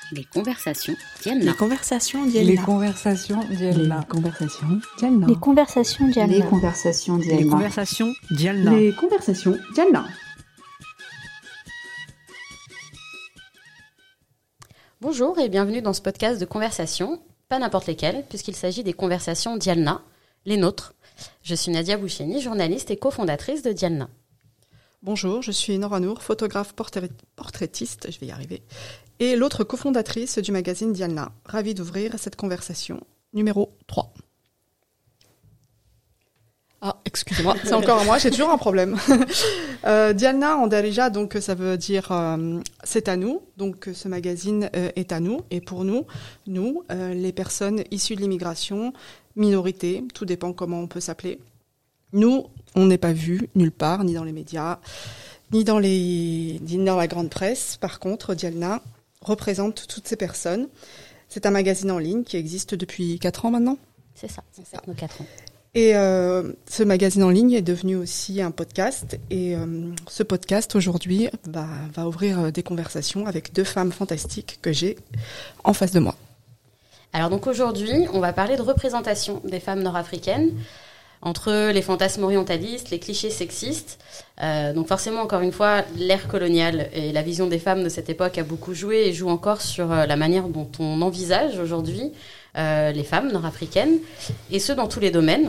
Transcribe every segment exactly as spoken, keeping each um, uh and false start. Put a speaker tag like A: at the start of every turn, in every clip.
A: Les conversations Dialna.
B: Les conversations Dialna.
C: Les conversations Dialna.
B: Les conversations Dialna.
D: Les conversations Dialna.
E: Les conversations Dialna.
C: Les conversations Dialna.
E: Les conversations Dialna.
A: Bonjour et bienvenue dans ce podcast de conversation, pas n'importe lesquelles, puisqu'il s'agit des conversations Dialna, les nôtres. Je suis Nadia Boucheni, journaliste et cofondatrice de Dialna.
F: Bonjour, je suis Nora Nour, photographe portrait- portraitiste, je vais y arriver, et l'autre cofondatrice du magazine Dialna. Ravie d'ouvrir cette conversation numéro trois. Ah, excusez-moi, c'est encore moi, j'ai toujours un problème. euh, Dialna en darija, donc ça veut dire euh, c'est à nous, donc ce magazine euh, est à nous, et pour nous, nous, euh, les personnes issues de l'immigration, minorités, tout dépend comment on peut s'appeler. Nous, on n'est pas vus nulle part, ni dans les médias, ni dans, les, ni dans la grande presse. Par contre, Dialna représente toutes ces personnes. C'est un magazine en ligne qui existe depuis quatre ans maintenant.
A: C'est ça, c'est ça, nos quatre ans.
F: Et euh, ce magazine en ligne est devenu aussi un podcast. Et euh, ce podcast, aujourd'hui, bah, va ouvrir des conversations avec deux femmes fantastiques que j'ai en face de moi.
A: Alors donc aujourd'hui, on va parler de représentation des femmes nord-africaines, entre les fantasmes orientalistes, les clichés sexistes. Euh, donc forcément, encore une fois, l'ère coloniale et la vision des femmes de cette époque a beaucoup joué et joue encore sur euh, la manière dont on envisage aujourd'hui euh, les femmes nord-africaines, et ce, dans tous les domaines.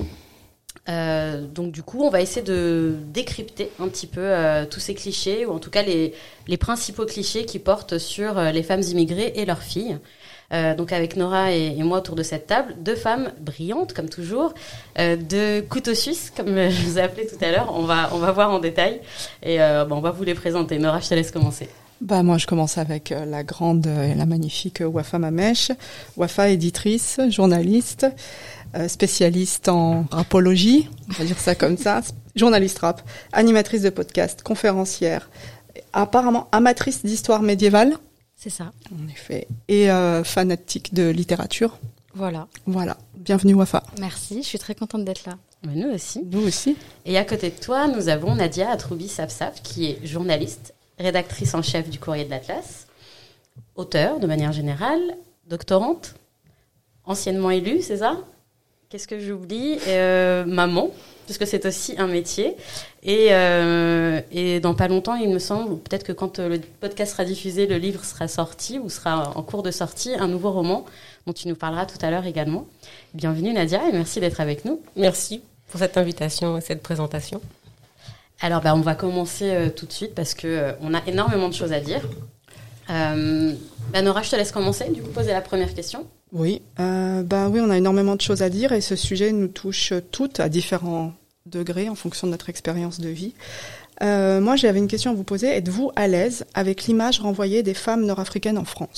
A: Euh, donc du coup, on va essayer de décrypter un petit peu euh, tous ces clichés, ou en tout cas les, les principaux clichés qui portent sur euh, les femmes immigrées et leurs filles. Euh, donc avec Nora et, et moi autour de cette table, deux femmes brillantes comme toujours, euh, deux couteaux suisses comme je vous ai appelé tout à l'heure. On va on va voir en détail et euh, bon, on va vous les présenter. Nora, je te laisse commencer.
F: Bah moi je commence avec euh, la grande et la magnifique Wafa Mamech. Wafa, éditrice, journaliste, euh, spécialiste en rapologie, on va dire ça comme ça, journaliste rap, animatrice de podcast, conférencière, apparemment amatrice d'histoire médiévale.
D: C'est ça.
F: En effet. Et euh, fanatique de littérature.
D: Voilà.
F: Voilà. Bienvenue Wafa.
D: Merci, je suis très contente d'être là.
A: Mais nous aussi.
F: Nous aussi.
A: Et à côté de toi, nous avons Nadia Atroubi-Safsaf, qui est journaliste, rédactrice en chef du Courrier de l'Atlas, auteure de manière générale, doctorante, anciennement élue, c'est ça ? Qu'est-ce que j'oublie ? euh, Maman, puisque c'est aussi un métier. Et, euh, et dans pas longtemps, il me semble, ou peut-être que quand le podcast sera diffusé, le livre sera sorti ou sera en cours de sortie, un nouveau roman dont tu nous parleras tout à l'heure également. Bienvenue Nadia et merci d'être avec nous.
B: Merci pour cette invitation et cette présentation.
A: Alors bah, on va commencer euh, tout de suite parce qu'on euh, a énormément de choses à dire. Euh, bah, Nora, je te laisse commencer, du coup poser la première question.
F: Oui, euh, bah oui, on a énormément de choses à dire et ce sujet nous touche toutes à différents degrés en fonction de notre expérience de vie. Euh, moi, j'avais une question à vous poser. Êtes-vous à l'aise avec l'image renvoyée des femmes nord-africaines en France ?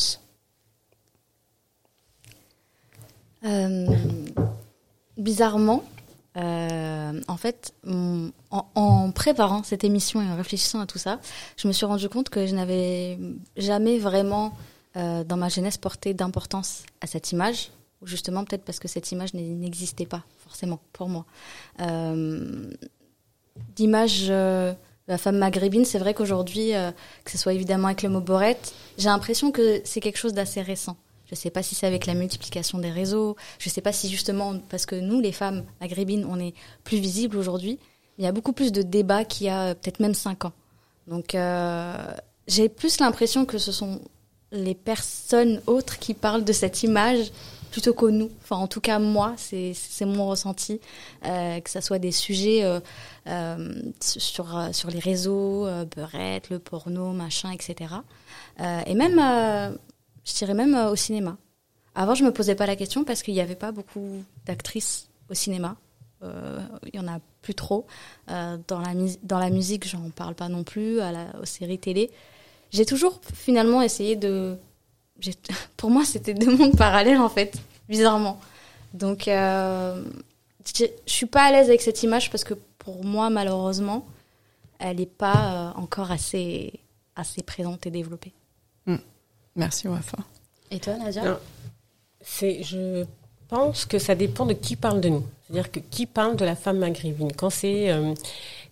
D: Euh, bizarrement, euh, en fait, on, en, en préparant cette émission et en réfléchissant à tout ça, je me suis rendu compte que je n'avais jamais vraiment, euh, dans ma jeunesse, porté d'importance à cette image. Justement, peut-être parce que cette image n'existait pas forcément pour moi. Euh, d'image euh, de la femme maghrébine, c'est vrai qu'aujourd'hui, euh, que ce soit évidemment avec le mot borette, j'ai l'impression que c'est quelque chose d'assez récent. Je ne sais pas si c'est avec la multiplication des réseaux, je ne sais pas si justement, parce que nous, les femmes maghrébines, on est plus visibles aujourd'hui, il y a beaucoup plus de débats qu'il y a peut-être même cinq ans. Donc, euh, j'ai plus l'impression que ce sont les personnes autres qui parlent de cette image plutôt que nous. Enfin, en tout cas, moi, c'est, c'est mon ressenti, euh, que ça soit des sujets euh, euh, sur, euh, sur les réseaux, euh, beurette, le porno, machin, et cetera. Euh, et même, euh, je dirais même euh, au cinéma. Avant, je me posais pas la question parce qu'il n'y avait pas beaucoup d'actrices au cinéma. Euh, il y en a plus trop. Euh, dans, la mu- dans la musique, j'en parle pas non plus, à la, aux séries télé. J'ai toujours finalement essayé de... J'ai... Pour moi, c'était deux mondes parallèles, en fait, bizarrement. Donc, euh, je suis pas à l'aise avec cette image parce que pour moi, malheureusement, elle n'est pas euh, encore assez, assez présente et développée.
F: Mmh. Merci, Wafa.
A: Et toi, Nadia ?
B: Alors, c'est, je pense que ça dépend de qui parle de nous. C'est-à-dire que qui parle de la femme maghrébine. Quand c'est... Euh,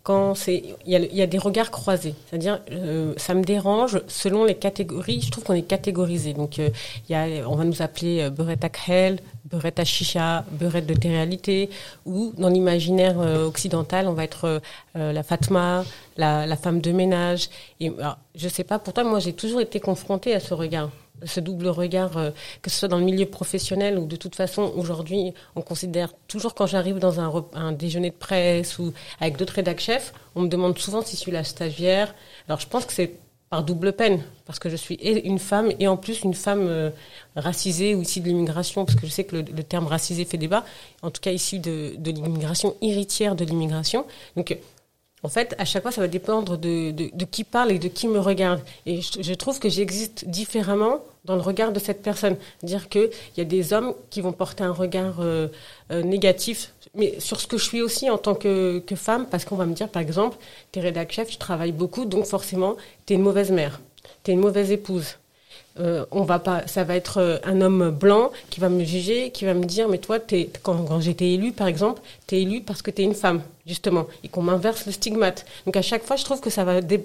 B: quand c'est, il y a, il y a des regards croisés. C'est-à-dire, euh, ça me dérange selon les catégories. Je trouve qu'on est catégorisé. Donc, euh, il y a, on va nous appeler euh, beurette à khel, beurette à chicha, beurette de télé-réalité, ou dans l'imaginaire euh, occidental, on va être euh, la Fatma, la, la femme de ménage. Et alors, je sais pas. Pourtant, moi, j'ai toujours été confrontée à ce regard. Ce double regard, euh, que ce soit dans le milieu professionnel ou de toute façon, aujourd'hui, on considère toujours quand j'arrive dans un, rep- un déjeuner de presse ou avec d'autres rédac chefs, on me demande souvent si je suis la stagiaire. Alors, je pense que c'est par double peine, parce que je suis et une femme et en plus une femme euh, racisée ou issue de l'immigration, parce que je sais que le, le terme racisé fait débat, en tout cas issue de, de l'immigration, héritière de l'immigration. Donc, en fait, à chaque fois, ça va dépendre de, de, de qui parle et de qui me regarde. Et je, je trouve que j'existe différemment dans le regard de cette personne. Dire qu'il y a des hommes qui vont porter un regard euh, euh, négatif, mais sur ce que je suis aussi en tant que, que femme, parce qu'on va me dire, par exemple, t'es rédac chef, tu travailles beaucoup, donc forcément, t'es une mauvaise mère, t'es une mauvaise épouse. Euh, on va pas, ça va être un homme blanc qui va me juger, qui va me dire, mais toi, t'es, quand, quand j'étais élue, par exemple, t'es élue parce que t'es une femme, justement, et qu'on m'inverse le stigmate. Donc à chaque fois, je trouve que ça va, dé...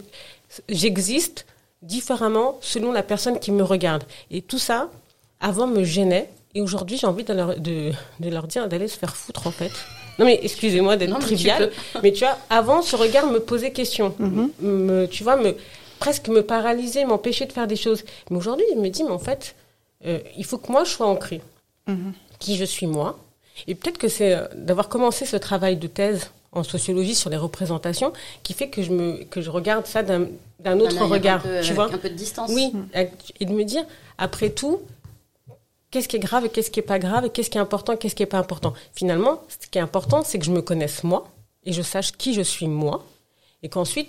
B: j'existe différemment selon la personne qui me regarde. Et tout ça, avant, me gênait, et aujourd'hui, j'ai envie de leur, de, de leur dire d'aller se faire foutre, en fait. Non mais excusez-moi d'être trivial, mais tu vois, avant, ce regard me posait question, mm-hmm. me, tu vois, me presque me paralyser, m'empêcher de faire des choses. Mais aujourd'hui, je me dis, mais en fait, euh, il faut que moi, je sois ancrée. Mmh. Qui je suis, moi. Et peut-être que c'est euh, d'avoir commencé ce travail de thèse en sociologie sur les représentations qui fait que je, me, que je regarde ça d'un, d'un autre ah, regard.
A: Un peu,
B: tu vois
A: un peu de distance.
B: Oui, mmh. Et de me dire, après tout, qu'est-ce qui est grave et qu'est-ce qui n'est pas grave et qu'est-ce qui est important et qu'est-ce qui n'est pas important. Finalement, ce qui est important, c'est que je me connaisse, moi, et je sache qui je suis, moi, et qu'ensuite,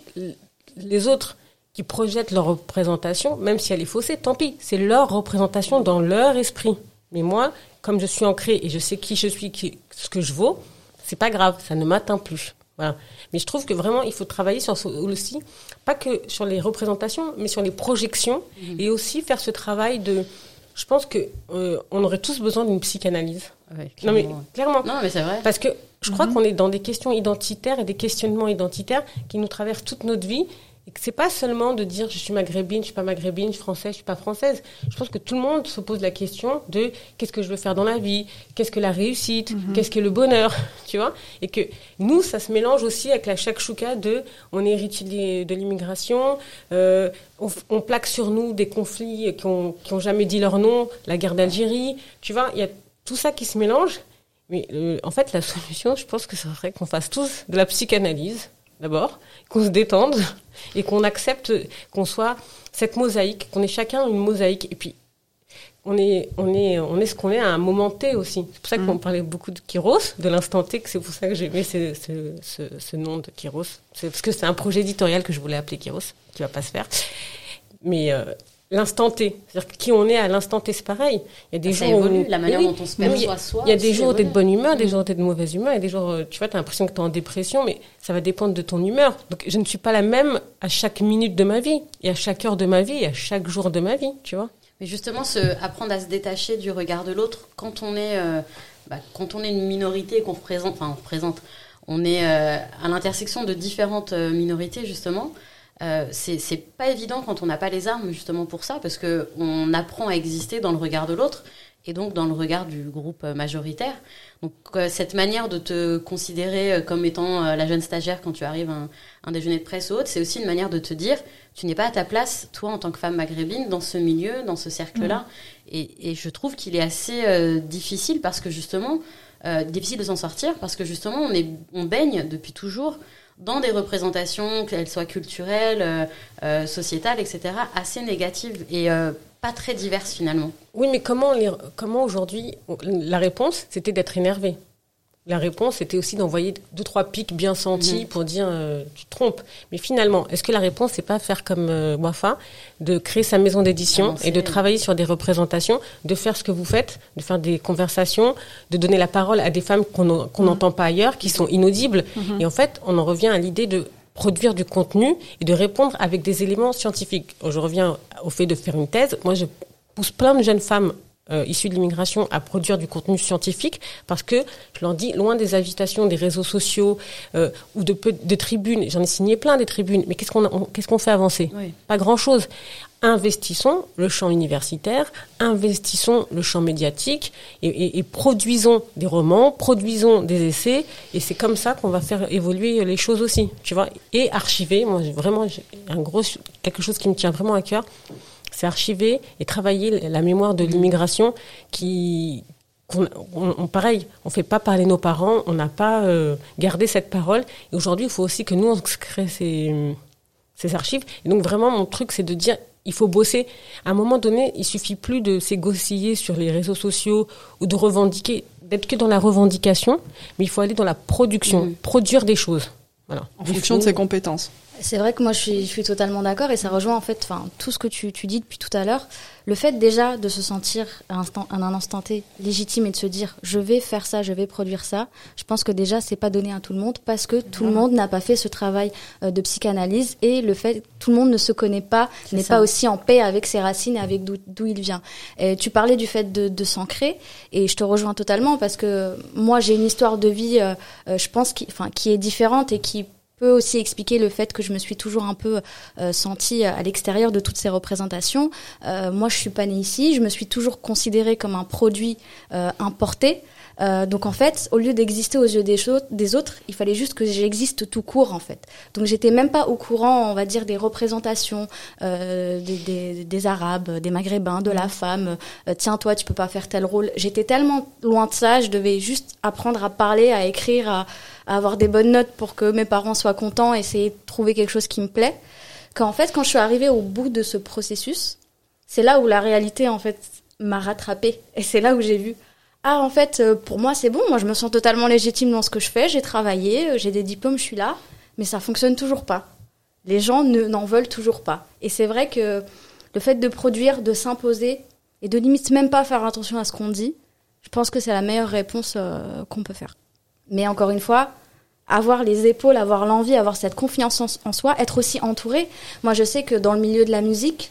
B: les autres qui projettent leur représentation, même si elle est faussée, tant pis, c'est leur représentation dans leur esprit. Mais moi, comme je suis ancrée et je sais qui je suis, qui, ce que je vaux, c'est pas grave, ça ne m'atteint plus. Voilà. Mais je trouve que vraiment, il faut travailler sur aussi, pas que sur les représentations, mais sur les projections, mmh. et aussi faire ce travail de... Je pense que euh, on aurait tous besoin d'une psychanalyse.
A: Ouais,
B: non mais clairement.
A: Non mais c'est vrai.
B: Parce que je crois
A: mmh.
B: qu'on est dans des questions identitaires et des questionnements identitaires qui nous traversent toute notre vie. Et que c'est pas seulement de dire je suis maghrébine, je suis pas maghrébine, je suis française, je suis pas française. Je pense que tout le monde se pose la question de qu'est-ce que je veux faire dans la vie, qu'est-ce que la réussite, mm-hmm. qu'est-ce que le bonheur, tu vois. Et que nous, ça se mélange aussi avec la shakshuka de on est héritier de l'immigration, euh, on, on plaque sur nous des conflits qui ont, qui ont jamais dit leur nom, la guerre d'Algérie, tu vois. Il y a tout ça qui se mélange. Mais euh, en fait, la solution, je pense que ce serait qu'on fasse tous de la psychanalyse. D'abord, qu'on se détende et qu'on accepte qu'on soit cette mosaïque, qu'on est chacun une mosaïque. Et puis, on est, on est, on est ce qu'on est à un moment T aussi. C'est pour ça qu'on mmh. parlait beaucoup de Kairos, de l'instant T, que c'est pour ça que j'ai aimé ce, ce, ce, ce nom de Kairos. C'est parce que c'est un projet éditorial que je voulais appeler Kairos, qui va pas se faire. Mais euh, l'instant T, c'est-à-dire que qui on est à l'instant T, c'est pareil. Il y a des
A: ça
B: jours
A: évolue,
B: où,
A: la manière
B: oui,
A: dont on se perçoit soi.
B: Il y a des jours où tu es de bonne humeur, des
A: mmh.
B: jours où tu es de mauvaise humeur, et des jours, tu vois, tu as l'impression que tu es en dépression, mais ça va dépendre de ton humeur. Donc, je ne suis pas la même à chaque minute de ma vie, et à chaque heure de ma vie, et à chaque jour de ma vie, tu vois.
A: Mais justement, se, apprendre à se détacher du regard de l'autre quand on est, euh, bah, quand on est une minorité et qu'on représente, enfin, on représente, on est euh, à l'intersection de différentes euh, minorités, justement. Euh, c'est, c'est pas évident quand on n'a pas les armes justement pour ça, parce que on apprend à exister dans le regard de l'autre et donc dans le regard du groupe majoritaire. Donc euh, cette manière de te considérer comme étant euh, la jeune stagiaire quand tu arrives à un, un déjeuner de presse ou autre, c'est aussi une manière de te dire tu n'es pas à ta place, toi en tant que femme maghrébine, dans ce milieu, dans ce cercle-là. Mmh. Et, et je trouve qu'il est assez euh, difficile parce que justement, euh, difficile de s'en sortir parce que justement on, est, on baigne depuis toujours dans des représentations, qu'elles soient culturelles, euh, euh, sociétales, et cetera, assez négatives et euh, pas très diverses finalement.
B: Oui, mais comment, les, comment aujourd'hui, la réponse, c'était d'être énervé. La réponse, c'était aussi d'envoyer deux, trois pics bien sentis mmh. pour dire euh, tu te trompes. Mais finalement, est-ce que la réponse, c'est pas faire comme euh, Wafa, de créer sa maison d'édition ah, et de travailler sur des représentations, de faire ce que vous faites, de faire des conversations, de donner la parole à des femmes qu'on qu'on n'entend mmh. pas ailleurs, qui sont inaudibles. Mmh. Et en fait, on en revient à l'idée de produire du contenu et de répondre avec des éléments scientifiques. Je reviens au fait de faire une thèse. Moi, je pousse plein de jeunes femmes euh, issus de l'immigration à produire du contenu scientifique, parce que, je leur dis, loin des invitations des réseaux sociaux euh, ou de, peu, de tribunes, j'en ai signé plein des tribunes, mais qu'est-ce qu'on, on, qu'est-ce qu'on fait avancer ?
A: Oui.
B: Pas grand-chose. Investissons le champ universitaire, investissons le champ médiatique et, et, et produisons des romans, produisons des essais, et c'est comme ça qu'on va faire évoluer les choses aussi, tu vois. Et archiver, moi j'ai vraiment j'ai un gros quelque chose qui me tient vraiment à cœur, c'est archiver et travailler la mémoire de l'immigration qui On, on, pareil, on fait pas parler nos parents, on n'a pas euh, gardé cette parole. Et aujourd'hui, il faut aussi que nous, on crée ces, ces archives. Et donc, vraiment, mon truc, c'est de dire, il faut bosser. À un moment donné, il suffit plus de s'égosiller sur les réseaux sociaux ou de revendiquer, d'être que dans la revendication, mais il faut aller dans la production, mmh. produire des choses. Voilà.
F: En fonction de ses compétences.
D: C'est vrai que moi je suis, je suis totalement d'accord et ça rejoint en fait, enfin tout ce que tu, tu dis depuis tout à l'heure. Le fait déjà de se sentir à, instant, à un instant T légitime et de se dire je vais faire ça, je vais produire ça. Je pense que déjà c'est pas donné à tout le monde parce que tout le monde n'a pas fait ce travail euh, de psychanalyse et le fait que tout le monde ne se connaît pas, c'est n'est ça. Pas aussi en paix avec ses racines et avec d'où, d'où il vient. Et tu parlais du fait de, de s'ancrer et je te rejoins totalement parce que moi j'ai une histoire de vie, euh, euh, je pense qui, enfin qui est différente et qui peut aussi expliquer le fait que je me suis toujours un peu euh, sentie à l'extérieur de toutes ces représentations. Euh, moi, je suis pas née ici, je me suis toujours considérée comme un produit euh, importé. Euh, donc en fait, au lieu d'exister aux yeux des, cho- des autres, il fallait juste que j'existe tout court en fait. Donc j'étais même pas au courant, on va dire, des représentations euh, des, des, des Arabes, des Maghrébins, de la femme. Euh, tiens, toi, tu peux pas faire tel rôle. J'étais tellement loin de ça, je devais juste apprendre à parler, à écrire, à, à avoir des bonnes notes pour que mes parents soient contents, essayer de trouver quelque chose qui me plaît. Qu'en fait, quand je suis arrivée au bout de ce processus, c'est là où la réalité en fait m'a rattrapée et c'est là où j'ai vu. Ah, en fait, pour moi, c'est bon. Moi, je me sens totalement légitime dans ce que je fais. J'ai travaillé, j'ai des diplômes, je suis là. Mais ça fonctionne toujours pas. Les gens ne, n'en veulent toujours pas. Et c'est vrai que le fait de produire, de s'imposer, et de limite même pas faire attention à ce qu'on dit, je pense que c'est la meilleure réponse euh, qu'on peut faire. Mais encore une fois, avoir les épaules, avoir l'envie, avoir cette confiance en, en soi, être aussi entouré. Moi, je sais que dans le milieu de la musique,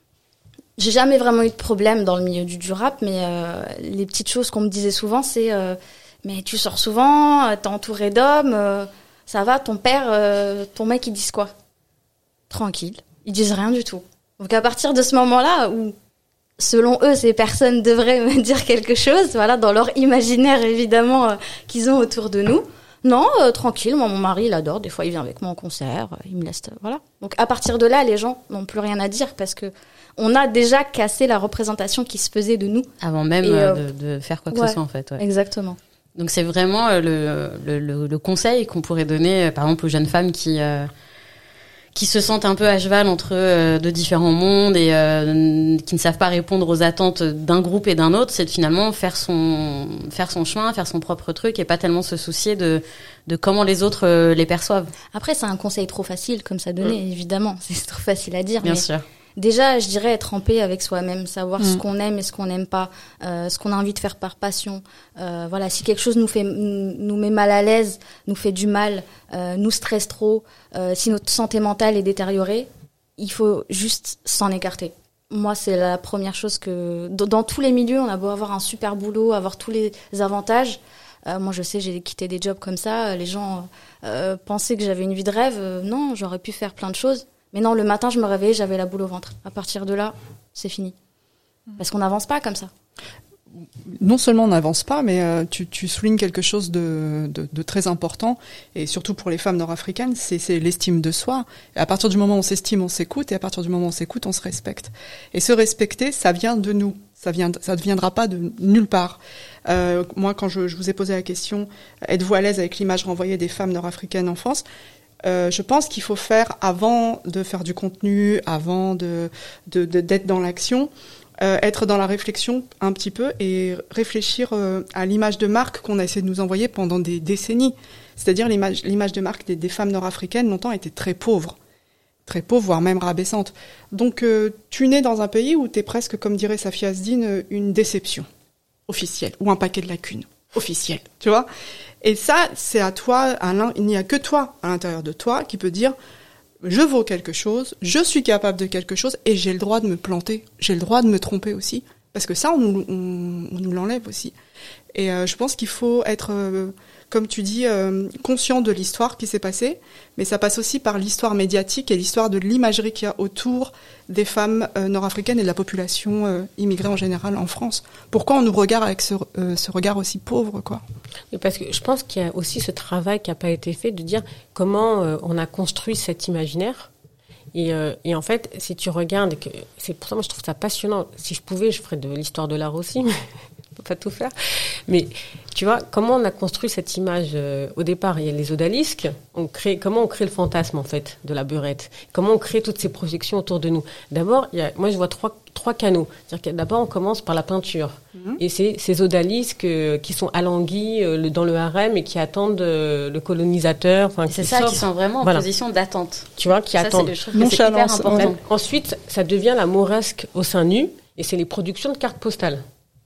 D: j'ai jamais vraiment eu de problème dans le milieu du, du rap, mais euh, les petites choses qu'on me disait souvent, c'est euh, mais tu sors souvent, euh, t'es entouré d'hommes, euh, ça va, ton père, euh, ton mec, ils disent quoi ? Tranquille, ils disent rien du tout. Donc à partir de ce moment-là, où selon eux, ces personnes devraient me dire quelque chose, voilà, dans leur imaginaire évidemment euh, qu'ils ont autour de nous. Non, euh, tranquille, moi mon mari il adore, des fois il vient avec moi en concert, euh, il me laisse, euh, voilà. Donc à partir de là, les gens n'ont plus rien à dire parce que on a déjà cassé la représentation qui se faisait de nous.
A: Avant même euh, de, de faire quoi que
D: ouais,
A: ce soit, en fait. Ouais.
D: Exactement.
A: Donc, c'est vraiment euh, le, le, le, le conseil qu'on pourrait donner, euh, par exemple, aux jeunes femmes qui, euh, qui se sentent un peu à cheval entre euh, de différents mondes et euh, qui ne savent pas répondre aux attentes d'un groupe et d'un autre. C'est de finalement faire son, faire son chemin, faire son propre truc et pas tellement se soucier de, de comment les autres euh, les perçoivent.
D: Après, c'est un conseil trop facile comme ça donné, mmh. évidemment. C'est trop facile à dire.
A: Bien
D: mais...
A: sûr.
D: Déjà, je dirais être en paix avec soi-même, savoir mmh. ce qu'on aime et ce qu'on n'aime pas, euh, ce qu'on a envie de faire par passion. Euh, voilà, si quelque chose nous fait, nous met mal à l'aise, nous fait du mal, euh, nous stresse trop, euh, si notre santé mentale est détériorée, il faut juste s'en écarter. Moi, c'est la première chose que, dans, dans tous les milieux, on a beau avoir un super boulot, avoir tous les avantages. Euh, moi, je sais, j'ai quitté des jobs comme ça. Les gens euh, pensaient que j'avais une vie de rêve. Euh, non, j'aurais pu faire plein de choses. Mais non, le matin, je me réveillais, j'avais la boule au ventre. À partir de là, c'est fini. Parce qu'on n'avance pas comme ça.
F: Non seulement on n'avance pas, mais euh, tu, tu soulignes quelque chose de, de, de très important, et surtout pour les femmes nord-africaines, c'est, c'est l'estime de soi. Et à partir du moment où on s'estime, on s'écoute, et à partir du moment où on s'écoute, on se respecte. Et se respecter, ça vient de nous. Ça vient, ça ne viendra pas de nulle part. Euh, moi, quand je, je vous ai posé la question, êtes-vous à l'aise avec l'image renvoyée des femmes nord-africaines en France ? Euh, je pense qu'il faut faire, avant de faire du contenu, avant de, de, de d'être dans l'action, euh, être dans la réflexion un petit peu et réfléchir euh, à l'image de marque qu'on a essayé de nous envoyer pendant des décennies. C'est-à-dire l'image, l'image de marque des, des femmes nord-africaines longtemps était très pauvre, très pauvre, voire même rabaissante. Donc euh, tu nais dans un pays où t'es presque, comme dirait Safia Asdine, une déception officielle ou un paquet de lacunes officielles, tu vois. Et ça, c'est à toi, à il n'y a que toi, à l'intérieur de toi, qui peut dire « je vaux quelque chose, je suis capable de quelque chose et j'ai le droit de me planter, j'ai le droit de me tromper aussi, Parce que ça, on, nous- on, on nous l'enlève aussi. Et euh, je pense qu'il faut être, euh, comme tu dis, euh, conscient de l'histoire qui s'est passée, mais ça passe aussi par l'histoire médiatique et l'histoire de l'imagerie qu'il y a autour des femmes euh, nord-africaines et de la population euh, immigrée en général en France. Pourquoi on nous regarde avec ce, euh, ce regard aussi pauvre, quoi?
B: Et parce que je pense qu'il y a aussi ce travail qui n'a pas été fait de dire comment euh, on a construit cet imaginaire. Et, euh, et en fait, si tu regardes, que c'est pour ça moi je trouve ça passionnant. Si je pouvais, je ferais de l'histoire de l'art aussi, mais je peux pas tout faire. Mais tu vois, comment on a construit cette image euh, au départ? Il y a les odalisques. On crée, comment on crée le fantasme en fait de la beurette? Comment on crée toutes ces projections autour de nous? D'abord, il y a, moi je vois trois trois canaux. C'est-à-dire que d'abord on commence par la peinture. Mmh. Et c'est ces odalisques euh, qui sont alanguis euh, le, dans le harem et qui attendent euh, le colonisateur. Enfin,
A: C'est
B: qui
A: ça,
B: sort.
A: qui sont vraiment en
B: Voilà.
A: position d'attente.
B: Tu vois, qui
A: Ça,
B: attendent.
A: c'est, je trouve que c'est hyper
F: Nonchalance,
A: important.
F: ouais.
B: Ensuite, ça devient la mauresque au sein nu, et c'est les productions de cartes postales. D'accord ?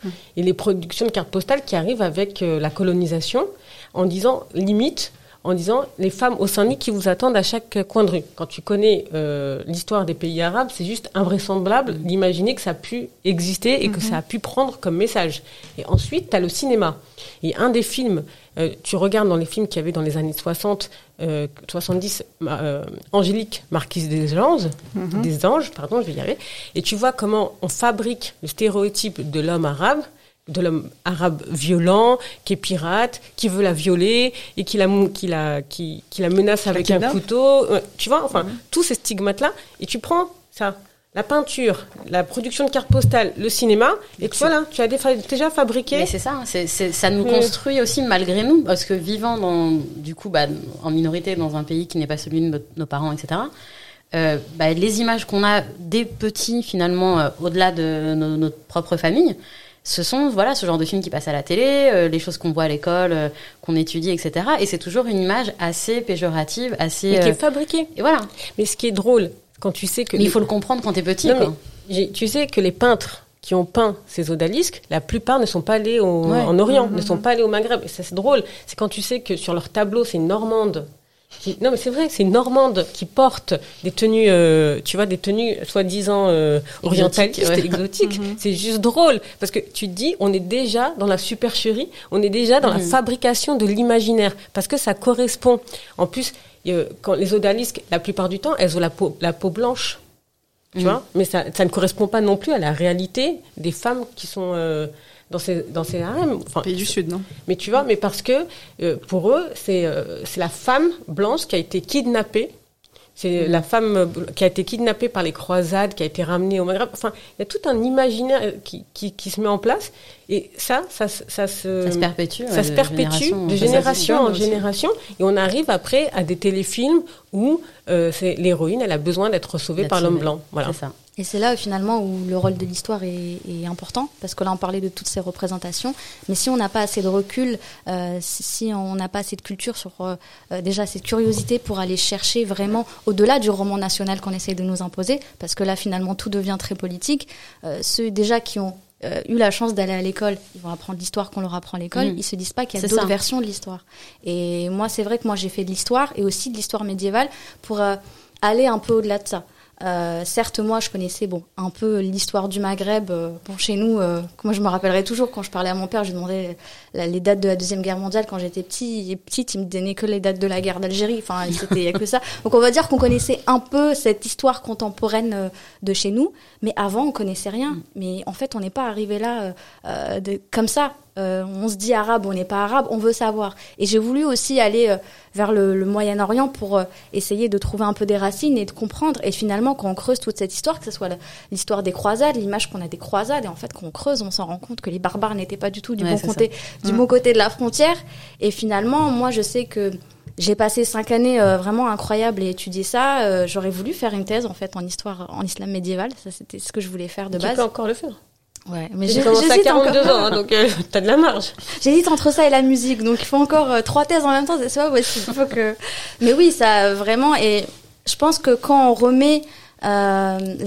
F: Mmh.
B: Et les productions de cartes postales qui arrivent avec euh, la colonisation, en disant, limite, en disant, les femmes au sein nu qui vous attendent à chaque coin de rue. Quand tu connais euh, l'histoire des pays arabes, c'est juste invraisemblable mmh. d'imaginer que ça a pu exister et mmh. que ça a pu prendre comme message. Et ensuite, tu as le cinéma. Et un des films, euh, tu regardes dans les films qu'il y avait dans les années soixante, euh, soixante-dix, euh, Angélique, marquise des anges, mmh. des anges, pardon, je vais y arriver, et tu vois comment on fabrique le stéréotype de l'homme arabe, de l'homme arabe violent, qui est pirate, qui veut la violer et qui la, qui la, qui, qui la menace avec un couteau. Tu vois, enfin, mmh. tous ces stigmates-là. Et tu prends ça, la peinture, la production de cartes postales, le cinéma, et tu vois là, tu as déjà fabriqué.
A: Mais c'est ça, c'est, c'est, ça nous construit aussi malgré nous, parce que vivant dans, du coup, bah, en minorité dans un pays qui n'est pas celui de nos, nos parents, et cetera, euh, bah, les images qu'on a des petits, finalement, euh, au-delà de nos, notre propre famille, ce sont voilà ce genre de films qui passent à la télé, euh, les choses qu'on voit à l'école, euh, qu'on étudie, et cetera. Et c'est toujours une image assez péjorative, assez...
B: Mais qui
A: euh,
B: est fabriquée.
A: Et voilà.
B: Mais ce qui est drôle, quand tu sais que...
A: Mais les... il faut le comprendre quand t'es petit,
B: non,
A: quoi.
B: Mais, tu sais que les peintres qui ont peint ces odalisques, la plupart ne sont pas allés au,
A: ouais.
B: en Orient,
A: mmh,
B: ne sont pas allés au Maghreb. Et ça, c'est drôle. C'est quand tu sais que sur leur tableau, c'est une Normande... Qui, non mais c'est vrai, c'est une Normande qui porte des tenues, euh, tu vois, des tenues soi-disant euh, orientalistes, ouais. exotiques. Mm-hmm. C'est juste drôle parce que tu te dis, on est déjà dans la supercherie, on est déjà dans mm-hmm. la fabrication de l'imaginaire parce que ça correspond. En plus, euh, quand les odalisques, la plupart du temps, elles ont la peau, la peau blanche, tu mm-hmm. vois, mais ça, ça ne correspond pas non plus à la réalité des femmes qui sont euh, dans ces dans ces harems, enfin
F: pays du sud, non?
B: Mais tu vois, mais parce que euh, pour eux, c'est euh, c'est la femme blanche qui a été kidnappée, c'est mmh. la femme euh, qui a été kidnappée par les croisades, qui a été ramenée au Maghreb. Enfin, il y a tout un imaginaire qui qui, qui se met en place et ça, ça, ça, ça se
A: ça se perpétue,
B: ça
A: ouais,
B: se
A: de
B: perpétue
A: génération,
B: de génération en génération, et on arrive après à des téléfilms où euh, c'est l'héroïne, elle a besoin d'être sauvée
A: d'être
B: par l'homme
A: sauvée.
B: blanc. Voilà.
A: C'est ça.
D: Et c'est là, finalement, où le rôle de l'histoire est, est important, parce que là, on parlait de toutes ces représentations, mais si on n'a pas assez de recul, euh, si, si on n'a pas assez de culture sur, euh, déjà, cette curiosité pour aller chercher vraiment au-delà du roman national qu'on essaye de nous imposer, parce que là, finalement, tout devient très politique, euh, ceux déjà qui ont euh, eu la chance d'aller à l'école, ils vont apprendre l'histoire qu'on leur apprend à l'école, mmh. ils se disent pas qu'il y a c'est d'autres ça. versions de l'histoire. Et moi, c'est vrai que moi, j'ai fait de l'histoire, et aussi de l'histoire médiévale, pour euh, aller un peu au-delà de ça. Euh, certes, moi, je connaissais bon un peu l'histoire du Maghreb. Euh, bon, chez nous, euh, moi, je me rappellerai toujours quand je parlais à mon père, je lui demandais la, les dates de la deuxième guerre mondiale quand j'étais petit, et petite, il me donnait que les dates de la guerre d'Algérie. Enfin, c'était y a que ça. Donc, on va dire qu'on connaissait un peu cette histoire contemporaine euh, de chez nous, mais avant, on connaissait rien. Mais en fait, on n'est pas arrivé là euh, de, comme ça. Euh, on se dit arabe, on n'est pas arabe, on veut savoir. Et j'ai voulu aussi aller euh, vers le, le Moyen-Orient pour euh, essayer de trouver un peu des racines et de comprendre. Et finalement, quand on creuse toute cette histoire, que ce soit la, l'histoire des croisades, l'image qu'on a des croisades, et en fait, quand on creuse, on s'en rend compte que les barbares n'étaient pas du tout du, ouais, bon, côté, du bon côté de la frontière. Et finalement, moi, je sais que j'ai passé cinq années euh, vraiment incroyables à étudier ça. Euh, j'aurais voulu faire une thèse, en fait, en histoire, en islam médiéval. Ça, c'était ce que je voulais faire de
B: tu
D: base.
B: Tu peux encore le faire.
D: Ouais, mais
B: j'ai commencé à quarante-deux ans, hein, donc euh, t'as de la marge.
D: J'hésite entre ça et la musique, donc il faut encore euh, trois thèses en même temps, c'est pas possible. Il faut que. Mais oui, ça vraiment. Et je pense que quand on remet euh, la,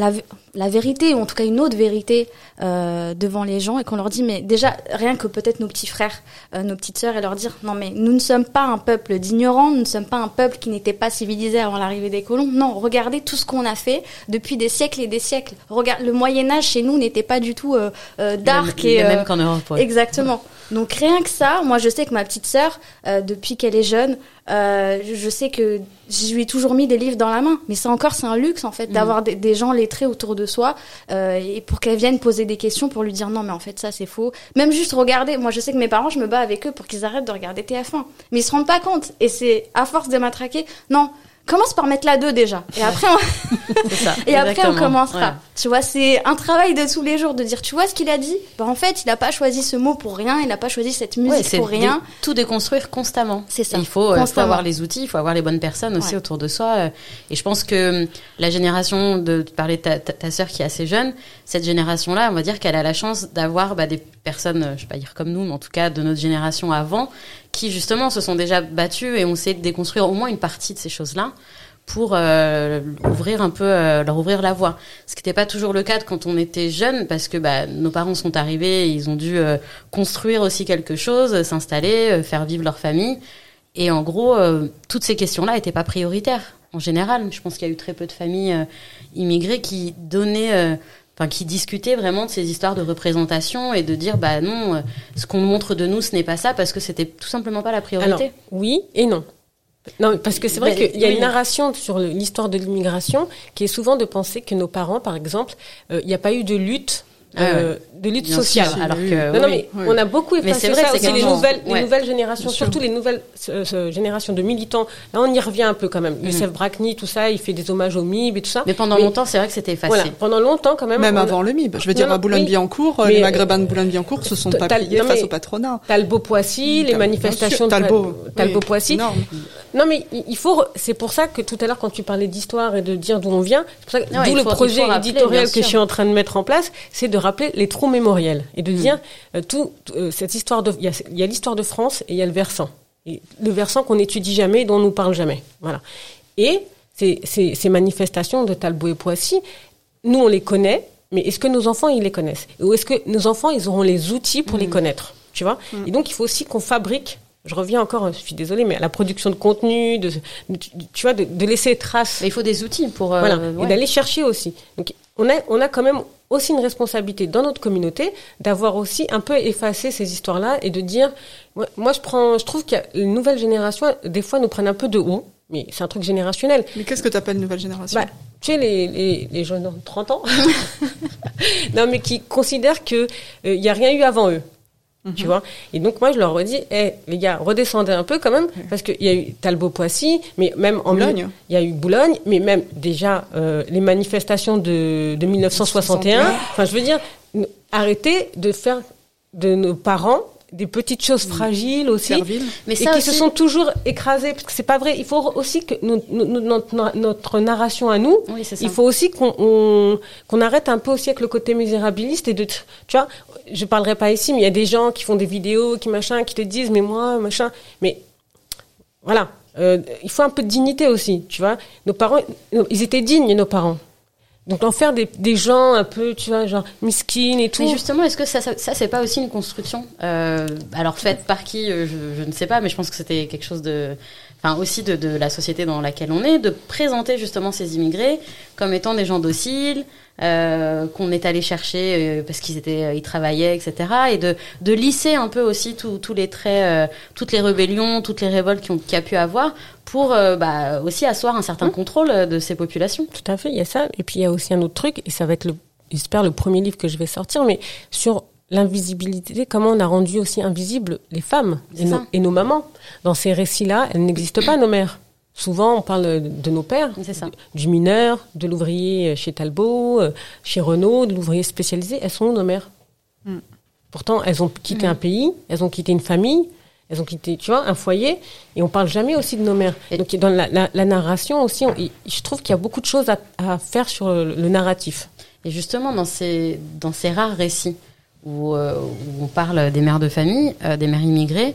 D: la vérité, ou en tout cas une autre vérité euh, devant les gens, et qu'on leur dit, mais déjà, rien que peut-être nos petits frères, euh, nos petites sœurs, et leur dire, non mais nous ne sommes pas un peuple d'ignorants, nous ne sommes pas un peuple qui n'était pas civilisé avant l'arrivée des colons. Non, regardez tout ce qu'on a fait depuis des siècles et des siècles. Regarde, le Moyen-Âge chez nous n'était pas du tout euh, euh, dark.
A: Et,
D: et,
A: euh,
D: euh,
A: même qu'en Europe. Ouais.
D: Exactement. Donc rien que ça, moi je sais que ma petite sœur, euh, depuis qu'elle est jeune, euh, je sais que je lui ai toujours mis des livres dans la main. Mais ça encore, c'est un luxe en fait, mmh. d'avoir des, des gens lettrés autour de soi, euh, et pour qu'elle vienne poser des questions, pour lui dire non mais en fait ça c'est faux. Même juste regarder, moi je sais que mes parents, je me bats avec eux pour qu'ils arrêtent de regarder T F un. Mais ils se rendent pas compte. Et c'est à force de matraquer, non, commence par mettre la deux déjà. Et après on,
A: c'est ça,
D: et après on commencera.
A: Ouais.
D: Tu vois, c'est un travail de tous les jours de dire, tu vois ce qu'il a dit? Bah, en fait, il n'a pas choisi ce mot pour rien, il n'a pas choisi cette musique
A: ouais, c'est
D: pour rien.
A: Dé- tout déconstruire constamment.
D: C'est ça.
A: Et il faut, euh, faut avoir les outils, il faut avoir les bonnes personnes aussi ouais. autour de soi. Et je pense que la génération, de te parler de ta, ta, ta sœur qui est assez jeune, cette génération-là, on va dire qu'elle a la chance d'avoir bah, des personnes, je vais pas dire comme nous, mais en tout cas de notre génération avant, qui justement se sont déjà battues et ont essayé de déconstruire au moins une partie de ces choses-là, pour euh, ouvrir un peu, euh, leur ouvrir la voie. Ce qui n'était pas toujours le cas quand on était jeune, parce que bah, nos parents sont arrivés, et ils ont dû euh, construire aussi quelque chose, s'installer, euh, faire vivre leur famille. Et en gros, euh, toutes ces questions-là n'étaient pas prioritaires. En général, je pense qu'il y a eu très peu de familles euh, immigrées qui donnaient, euh, enfin qui discutaient vraiment de ces histoires de représentation et de dire bah non, euh, ce qu'on montre de nous, ce n'est pas ça, parce que c'était tout simplement pas la priorité.
B: Alors, oui et non. Non, parce que c'est vrai
A: Mais,
B: qu'il y a
A: oui.
B: une narration sur le, l'histoire de l'immigration qui est souvent de penser que nos parents, par exemple, euh, il n'y a pas eu de lutte, euh, ah ouais. de lutte
A: Bien
B: sociale.
A: Sûr, alors que,
B: non, non,
A: oui,
B: mais
A: oui.
B: on a beaucoup effacé
A: mais c'est vrai
B: ça
A: que
B: aussi,
A: c'est
B: les nouvelles,
A: ouais.
B: les nouvelles générations,
A: Bien
B: surtout
A: sûr.
B: les nouvelles euh, euh, générations de militants. Là, on y revient un peu quand même.
A: Mm.
B: Youssef Brakni, tout ça, il fait des hommages au M I B et tout ça.
A: Mais pendant mais, longtemps, c'est vrai que c'était effacé.
B: Voilà, pendant longtemps quand même.
F: Même
B: on...
F: avant le M I B. Je veux dire,
B: non,
F: à Boulogne-Billancourt,
B: oui,
F: les Maghrébins de Boulogne-Billancourt se sont pas pliés
B: non,
F: face au patronat.
B: Talbot-Poissy, les manifestations de
F: Talbot,
B: Talbot-Poissy. Non, mais il faut, c'est pour ça que tout à l'heure, quand tu parlais d'histoire et de dire d'où on vient, c'est pour ça que,
A: ouais,
B: d'où le
A: faut,
B: projet
A: rappeler,
B: éditorial que je suis en train de mettre en place, c'est de rappeler les trous mémoriels et de mmh. dire, euh, tout, euh, cette histoire de, il y a, il y a l'histoire de France et il y a le versant. Et le versant qu'on n'étudie jamais et dont on nous parle jamais. Voilà. Et ces, ces, ces manifestations de Talbot et Poissy, nous, on les connaît, mais est-ce que nos enfants, ils les connaissent? Ou est-ce que nos enfants, ils auront les outils pour mmh. les connaître? Tu vois? Mmh. Et donc, il faut aussi qu'on fabrique. Je reviens encore, je suis désolée, mais à la production de contenu, de, de tu vois, de, de laisser trace.
A: Mais il faut des outils pour. Euh,
B: voilà,
A: ouais.
B: et d'aller chercher aussi. Donc, on a, on a quand même aussi une responsabilité dans notre communauté d'avoir aussi un peu effacé ces histoires-là et de dire, moi, moi je prends, je trouve que les nouvelles générations, des fois, nous prennent un peu de haut, mais c'est un truc générationnel.
F: Mais qu'est-ce que tu appelles nouvelle génération?
B: Bah, tu sais, les, les, les jeunes de trente ans, non, mais qui considèrent que il euh, y a rien eu avant eux. Mmh. Tu vois, et donc moi je leur redis, hey, les gars, redescendez un peu quand même, mmh. parce qu'il y a eu Talbot-Poissy, mais même en
F: Boulogne,
B: il y a eu Boulogne, mais même déjà euh, les manifestations de, de mille neuf cent soixante et un. Enfin, je veux dire, arrêtez de faire de nos parents des petites choses fragiles aussi,
F: Servile.
B: Mais ça et qui aussi... se sont toujours écrasées, parce que c'est pas vrai. Il faut aussi que nous, nous, notre, notre narration à nous,
A: oui, c'est ça.
B: Il faut aussi qu'on on, qu'on arrête un peu aussi avec le côté misérabiliste et de, tu vois, je parlerai pas ici, mais il y a des gens qui font des vidéos, qui machin, qui te disent, mais moi, machin, mais voilà, euh, il faut un peu de dignité aussi, tu vois. Nos parents, ils étaient dignes, nos parents. Donc en faire des, des gens un peu, tu vois, genre miskines et tout.
A: Mais justement, est-ce que ça, ça, ça c'est pas aussi une construction euh, alors faite par qui, je, je ne sais pas, mais je pense que c'était quelque chose de, enfin aussi de, de la société dans laquelle on est, de présenter justement ces immigrés comme étant des gens dociles, euh, qu'on est allé chercher euh, parce qu'ils étaient, ils travaillaient, et cetera. Et de, de lisser un peu aussi tous tous les traits, euh, toutes les rébellions, toutes les révoltes qu'il y a pu avoir, pour euh, bah, aussi asseoir un certain mmh. contrôle de ces populations.
B: Tout à fait, il y a ça. Et puis il y a aussi un autre truc, et ça va être, le, j'espère, le premier livre que je vais sortir, mais sur l'invisibilité, comment on a rendu aussi invisibles les femmes et nos, et nos mamans. Dans ces récits-là, elles n'existent pas, nos mères. Souvent, on parle de nos pères,
A: c'est ça.
B: Du mineur, de l'ouvrier chez Talbot, chez Renault, de l'ouvrier spécialisé. Elles sont où, nos mères? mmh. Pourtant, elles ont quitté mmh. un pays, elles ont quitté une famille, elles ont quitté, tu vois, un foyer, et on parle jamais aussi de nos mères. Et donc, dans la, la, la narration aussi, on, je trouve qu'il y a beaucoup de choses à, à faire sur le, le narratif.
A: Et justement, dans ces, dans ces rares récits où, euh, où on parle des mères de famille, euh, des mères immigrées,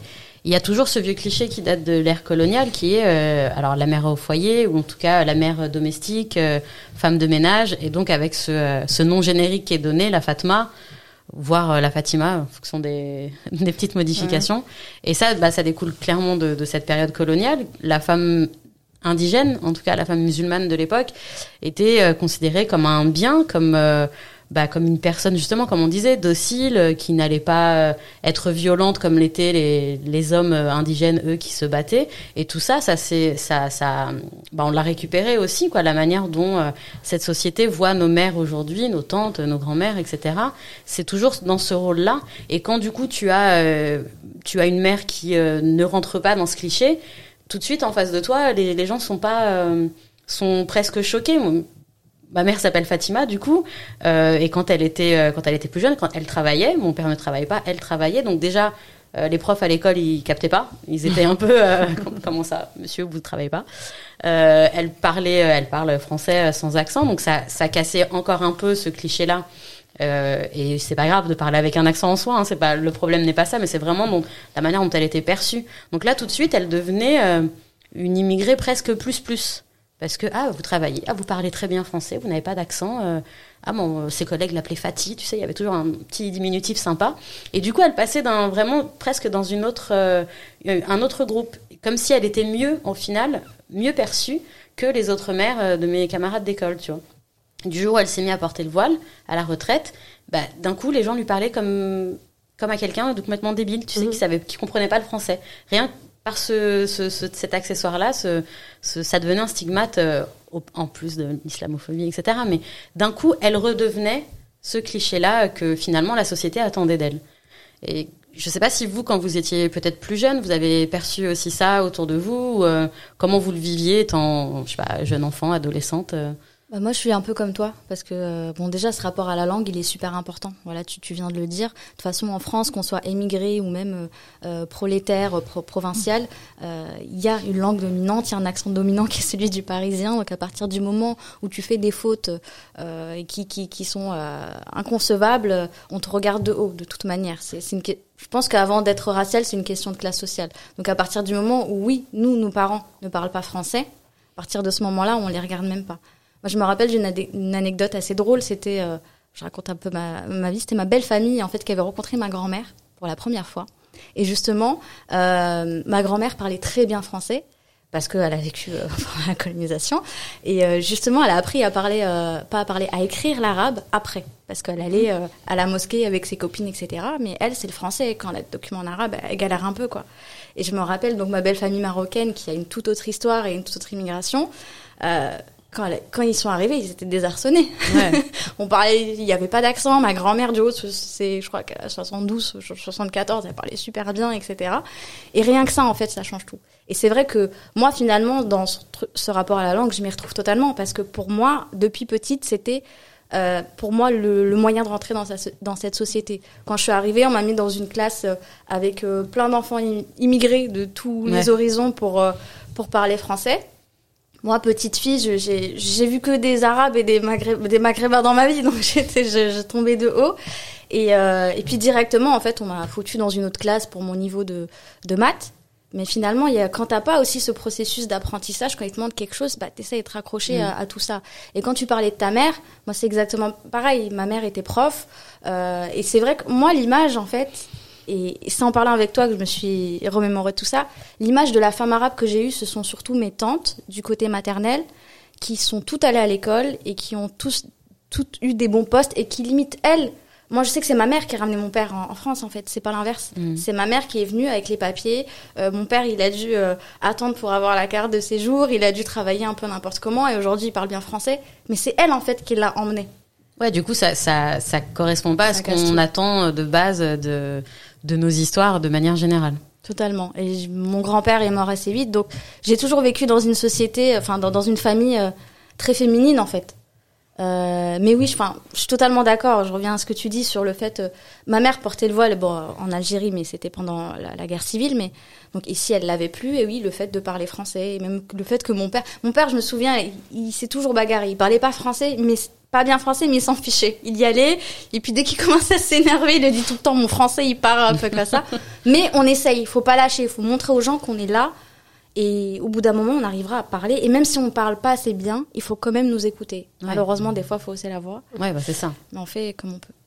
A: il y a toujours ce vieux cliché qui date de l'ère coloniale, qui est euh, alors la mère au foyer, ou en tout cas la mère domestique, euh, femme de ménage, et donc avec ce, euh, ce nom générique qui est donné, la Fatma, voire euh, la Fatima, en fonction des, des petites modifications. Ouais. Et ça, bah, ça découle clairement de, de cette période coloniale. La femme indigène, en tout cas la femme musulmane de l'époque, était euh, considérée comme un bien, comme... Euh, bah, comme une personne, justement, comme on disait, docile, qui n'allait pas être violente comme l'étaient les, les hommes indigènes, eux, qui se battaient. Et tout ça, ça, c'est, ça, ça, bah, on l'a récupéré aussi, quoi, la manière dont euh, cette société voit nos mères aujourd'hui, nos tantes, nos grands-mères, et cetera. C'est toujours dans ce rôle-là. Et quand, du coup, tu as, euh, tu as une mère qui euh, ne rentre pas dans ce cliché, tout de suite, en face de toi, les, les gens sont pas, euh, sont presque choqués. Ma mère s'appelle Fatima, du coup, euh, et quand elle était euh, quand elle était plus jeune, quand elle travaillait, mon père ne travaillait pas, elle travaillait, donc déjà euh, les profs à l'école ils captaient pas, ils étaient un peu euh, comment ça, monsieur, vous ne travaillez pas. Euh, elle parlait, elle parle français sans accent, donc ça ça cassait encore un peu ce cliché-là. Euh, et c'est pas grave de parler avec un accent en soi, hein, c'est pas le problème n'est pas ça, mais c'est vraiment donc la manière dont elle était perçue. Donc là tout de suite, elle devenait euh, une immigrée presque plus plus. Parce que, ah, vous travaillez, ah, vous parlez très bien français, vous n'avez pas d'accent, euh, ah, bon, ses collègues l'appelaient Fatih, tu sais, il y avait toujours un petit diminutif sympa. Et du coup, elle passait d'un, vraiment, presque dans une autre, euh, un autre groupe. Comme si elle était mieux, au final, mieux perçue que les autres mères de mes camarades d'école, tu vois. Du jour où elle s'est mise à porter le voile, à la retraite, bah, d'un coup, les gens lui parlaient comme, comme à quelqu'un de complètement débile, tu sais, mmh. qui savait, qui comprenait pas le français. Rien par ce, ce, ce, cet accessoire-là, ce, ce, ça devenait un stigmate, euh, au, en plus de l'islamophobie, et cetera. Mais d'un coup, elle redevenait ce cliché-là que finalement la société attendait d'elle. Et je ne sais pas si vous, quand vous étiez peut-être plus jeune, vous avez perçu aussi ça autour de vous, ou, euh, comment vous le viviez étant, je sais pas, jeune enfant, adolescente euh...
D: Bah moi, je suis un peu comme toi, parce que euh, bon, déjà, ce rapport à la langue, il est super important. Voilà, tu, tu viens de le dire. De toute façon, en France, qu'on soit émigré ou même euh, prolétaire, pro- provincial, euh, il y a une langue dominante, il y a un accent dominant qui est celui du parisien. Donc, à partir du moment où tu fais des fautes euh, qui, qui, qui sont euh, inconcevables, on te regarde de haut, de toute manière. C'est, c'est une, je pense qu'avant d'être racial, c'est une question de classe sociale. Donc, à partir du moment où, oui, nous, nos parents ne parlent pas français, à partir de ce moment-là, on les regarde même pas. Moi, je me rappelle d'une adé- une anecdote assez drôle. C'était, euh, je raconte un peu ma, ma vie. C'était ma belle famille, en fait, qui avait rencontré ma grand-mère pour la première fois. Et justement, euh, ma grand-mère parlait très bien français parce qu'elle a vécu euh, pendant la colonisation. Et euh, justement, elle a appris à parler, euh, pas à parler, à écrire l'arabe après, parce qu'elle allait euh, à la mosquée avec ses copines, et cetera. Mais elle, c'est le français. Quand elle a le document en arabe, elle galère un peu, quoi. Et je me rappelle donc ma belle famille marocaine qui a une toute autre histoire et une toute autre immigration. Euh, Quand, elle, quand ils sont arrivés, ils étaient désarçonnés. Ouais. On parlait, il n'y avait pas d'accent. Ma grand-mère du haut, c'est, je crois qu'à soixante-douze, soixante-quatorze, elle parlait super bien, et cetera. Et rien que ça, en fait, ça change tout. Et c'est vrai que moi, finalement, dans ce, ce rapport à la langue, je m'y retrouve totalement parce que pour moi, depuis petite, c'était euh, pour moi le, le moyen de rentrer dans, sa, dans cette société. Quand je suis arrivée, on m'a mis dans une classe avec euh, plein d'enfants immigrés de tous ouais. les horizons pour euh, pour parler français. Moi, petite fille, je, j'ai, j'ai vu que des Arabes et des, Maghreb, des Maghrébins dans ma vie, donc j'étais, je, je tombais de haut. Et, euh, et puis directement, en fait, on m'a foutu dans une autre classe pour mon niveau de, de maths. Mais finalement, il y a, quand t'as pas aussi ce processus d'apprentissage, quand ils te demandent quelque chose, bah, t'essaies de te raccrocher mmh. à, à tout ça. Et quand tu parlais de ta mère, moi, c'est exactement pareil. Ma mère était prof. Euh, et c'est vrai que moi, l'image, en fait... Et c'est en parlant avec toi que je me suis remémoré tout ça. L'image de la femme arabe que j'ai eue, ce sont surtout mes tantes du côté maternel qui sont toutes allées à l'école et qui ont tous toutes eu des bons postes et qui limite elles. Moi, je sais que c'est ma mère qui a ramené mon père en, en France, en fait. C'est pas l'inverse. Mmh. C'est ma mère qui est venue avec les papiers. Euh, mon père, il a dû euh, attendre pour avoir la carte de séjour. Il a dû travailler un peu n'importe comment. Et aujourd'hui, il parle bien français. Mais c'est elle, en fait, qui l'a emmené.
A: Ouais, du coup, ça, ça, ça correspond pas à ce qu'on tout. attend de base de, de nos histoires de manière générale.
D: Totalement. Et mon grand-père est mort assez vite, donc j'ai toujours vécu dans une société, enfin dans, dans une famille euh, très féminine en fait. Euh, mais oui, enfin, je suis totalement d'accord. Je reviens à ce que tu dis sur le fait, euh, ma mère portait le voile, bon, en Algérie, mais c'était pendant la, la guerre civile, mais donc ici elle l'avait plus. Et oui, le fait de parler français, et même le fait que mon père, mon père, je me souviens, il, il s'est toujours bagarré. Il parlait pas français, mais parlait bien français, mais il s'en fichait. Il y allait, et puis dès qu'il commençait à s'énerver, il a dit tout le temps, mon français, il part un peu comme ça. Mais on essaye, il faut pas lâcher, il faut montrer aux gens qu'on est là, et au bout d'un moment, on arrivera à parler. Et même si on parle pas assez bien, il faut quand même nous écouter. Ouais. Malheureusement, des fois, il faut hausser la voix.
A: Ouais, bah c'est ça.
D: Mais on fait comme on peut.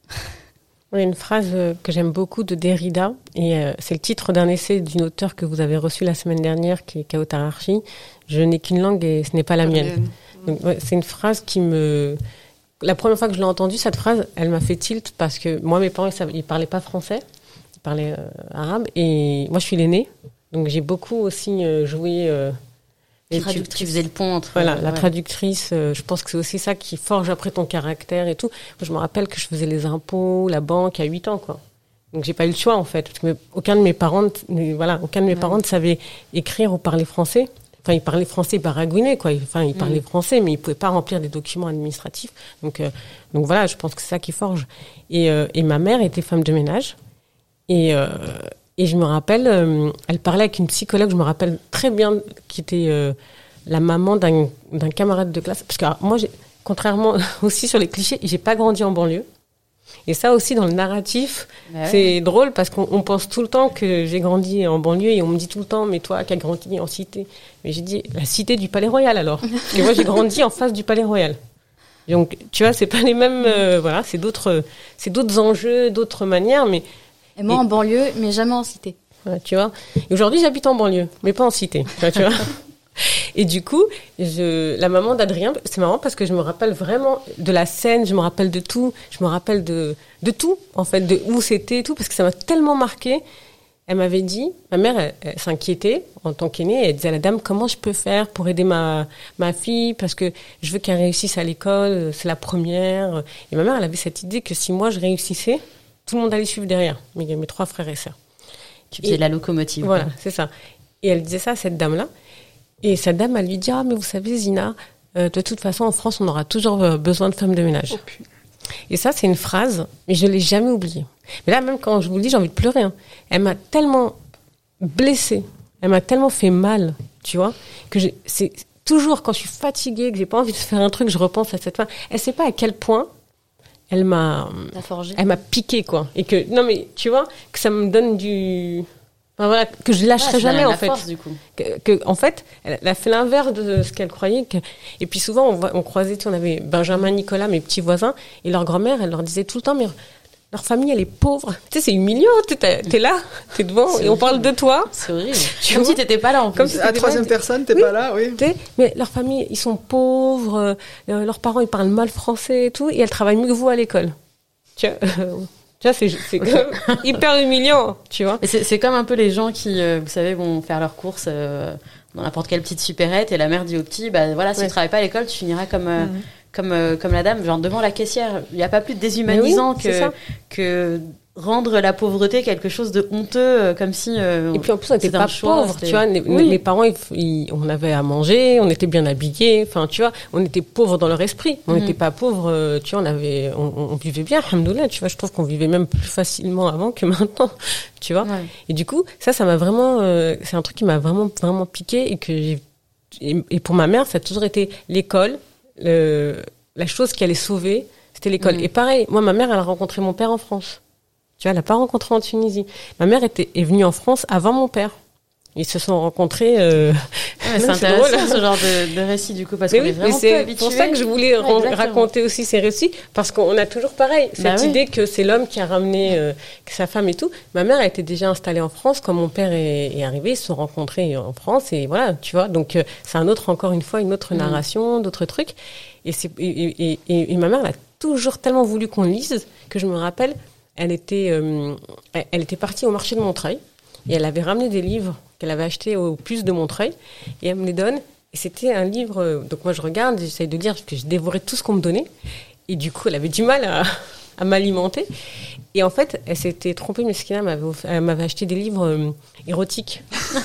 B: Il y a une phrase que j'aime beaucoup de Derrida, et euh, c'est le titre d'un essai d'une auteure que vous avez reçu la semaine dernière, qui est Kao Tararchi. Je n'ai qu'une langue et ce n'est pas la mienne. Donc, ouais, c'est une phrase qui me... La première fois que je l'ai entendue, cette phrase, elle m'a fait tilt parce que moi, mes parents, ils, savaient, ils parlaient pas français, ils parlaient euh, arabe, et moi, je suis l'aînée, donc j'ai beaucoup aussi euh, joué... Euh,
A: Et tu, tu faisais le pont entre...
B: Voilà,
A: euh,
B: la
A: ouais.
B: traductrice, euh, je pense que c'est aussi ça qui forge après ton caractère et tout. Moi, je me rappelle que je faisais les impôts, la banque à huit ans, quoi. Donc, j'ai pas eu le choix, en fait. Parce que aucun de mes parents, ne, voilà, aucun de mes ouais. parents ne savait écrire ou parler français. Enfin, ils parlaient français baragouiné, quoi. Enfin, ils parlaient mmh. français, mais ils pouvaient pas remplir des documents administratifs. Donc, euh, donc voilà, je pense que c'est ça qui forge. Et, euh, et ma mère était femme de ménage. Et, euh, Et je me rappelle, euh, elle parlait avec une psychologue, je me rappelle très bien, qui était euh, la maman d'un, d'un camarade de classe. Parce que alors, moi, j'ai, contrairement aussi sur les clichés, j'ai pas grandi en banlieue. Et ça aussi, dans le narratif, bah c'est ouais. drôle parce qu'on on pense tout le temps que j'ai grandi en banlieue et on me dit tout le temps, mais toi qui as grandi en cité. Mais j'ai dit, la cité du Palais Royal alors. Et moi, j'ai grandi en face du Palais Royal. Donc, tu vois, c'est pas les mêmes, euh, voilà, c'est d'autres, c'est d'autres enjeux, d'autres manières, mais...
D: Et moi, et... en banlieue, mais jamais en cité.
B: Ouais, tu vois. Et aujourd'hui, j'habite en banlieue, mais pas en cité. Tu vois. Et du coup, je, la maman d'Adrien, c'est marrant parce que je me rappelle vraiment de la scène, je me rappelle de tout, je me rappelle de, de tout, en fait, de où c'était et tout, parce que ça m'a tellement marqué. Elle m'avait dit, ma mère, elle, elle s'inquiétait en tant qu'aînée, elle disait à la dame, comment je peux faire pour aider ma, ma fille, parce que je veux qu'elle réussisse à l'école, c'est la première. Et ma mère, elle avait cette idée que si moi je réussissais, tout le monde allait suivre derrière, mes, mes trois frères et sœurs.
A: Tu faisais la locomotive.
B: Voilà,
A: quoi.
B: C'est ça. Et elle disait ça à cette dame-là. Et cette dame, elle lui dit, ah, mais vous savez, Zina, euh, de toute façon, en France, on aura toujours euh, besoin de femmes de ménage. Oh, et ça, c'est une phrase, mais je l'ai jamais oubliée. Mais là, même quand je vous le dis, j'ai envie de pleurer. Hein. Elle m'a tellement blessée, elle m'a tellement fait mal, tu vois, que je, c'est toujours quand je suis fatiguée, que j'ai pas envie de faire un truc, je repense à cette femme. Elle sait pas à quel point elle m'a, elle m'a piqué, quoi. Et que, non, mais tu vois, que ça me donne du... Enfin, voilà, que je lâcherai ouais, jamais, en fait. Force, du coup. Que, que, en fait, elle a fait l'inverse de ce qu'elle croyait. Que... Et puis souvent, on, on croisait, tu sais, on avait Benjamin, Nicolas, mes petits voisins, et leur grand-mère, elle leur disait tout le temps, mais leur famille, elle est pauvre. Tu sais, c'est humiliant. T'es, t'es là, t'es devant, c'est et horrible. On parle de toi.
A: C'est horrible. Tu Comme vois? Si t'étais pas là, en plus.
F: Comme si la troisième là, personne, t'es oui, pas là, oui.
B: Mais leur famille, ils sont pauvres, euh, leurs parents, ils parlent mal français et tout, et elles travaillent mieux que vous à l'école. Tu vois Tu vois, c'est, c'est okay. comme hyper humiliant, tu vois.
A: Et c'est, c'est comme un peu les gens qui, euh, vous savez, vont faire leurs courses euh, dans n'importe quelle petite supérette et la mère dit au petit, bah voilà, si ouais. tu travailles pas à l'école, tu finiras comme euh, mmh. comme euh, comme la dame, genre devant la caissière. Il n'y a pas plus déshumanisant oui, que que rendre la pauvreté quelque chose de honteux, euh, comme si. Euh,
B: et puis en plus on n'était pas pauvres, tu vois. Les, oui. Mes parents, ils, ils, on avait à manger, on était bien habillés. Enfin, tu vois, on était pauvres dans leur esprit. On n'était mm-hmm. pas pauvres, euh, tu vois. On avait, on, on vivait bien, alhamdoulilah. Tu vois, je trouve qu'on vivait même plus facilement avant que maintenant, tu vois. Ouais. Et du coup, ça, ça m'a vraiment, euh, c'est un truc qui m'a vraiment, vraiment piqué et que j'ai, et, et pour ma mère, ça a toujours été l'école, le, la chose qui allait sauver, c'était l'école. Mm-hmm. Et pareil, moi, ma mère, elle a rencontré mon père en France. Tu vois, elle l'a pas rencontré en Tunisie. Ma mère était, est venue en France avant mon père. Ils se sont rencontrés. Euh...
A: Ouais, c'est intéressant drôle. Ce genre de, de récit du coup parce mais qu'on oui, est vraiment mais c'est peu habitués.
B: Pour ça que je voulais ouais, raconter aussi ces récits parce qu'on a toujours pareil cette bah idée oui. que c'est l'homme qui a ramené euh, que sa femme et tout. Ma mère a été déjà installée en France quand mon père est, est arrivé. Ils se sont rencontrés en France et voilà, tu vois. Donc euh, c'est un autre encore une fois une autre mmh. narration, d'autres trucs. Et c'est et, et, et, et ma mère elle a toujours tellement voulu qu'on lise que je me rappelle. Elle était, euh, elle était partie au marché de Montreuil et elle avait ramené des livres qu'elle avait achetés au Plus de Montreuil et elle me les donne. Et c'était un livre, donc moi je regarde, j'essaye de lire parce que je dévorais tout ce qu'on me donnait. Et du coup, elle avait du mal à, à m'alimenter. Et en fait, elle s'était trompée, Meskina m'avait, elle m'avait acheté des livres euh, érotiques,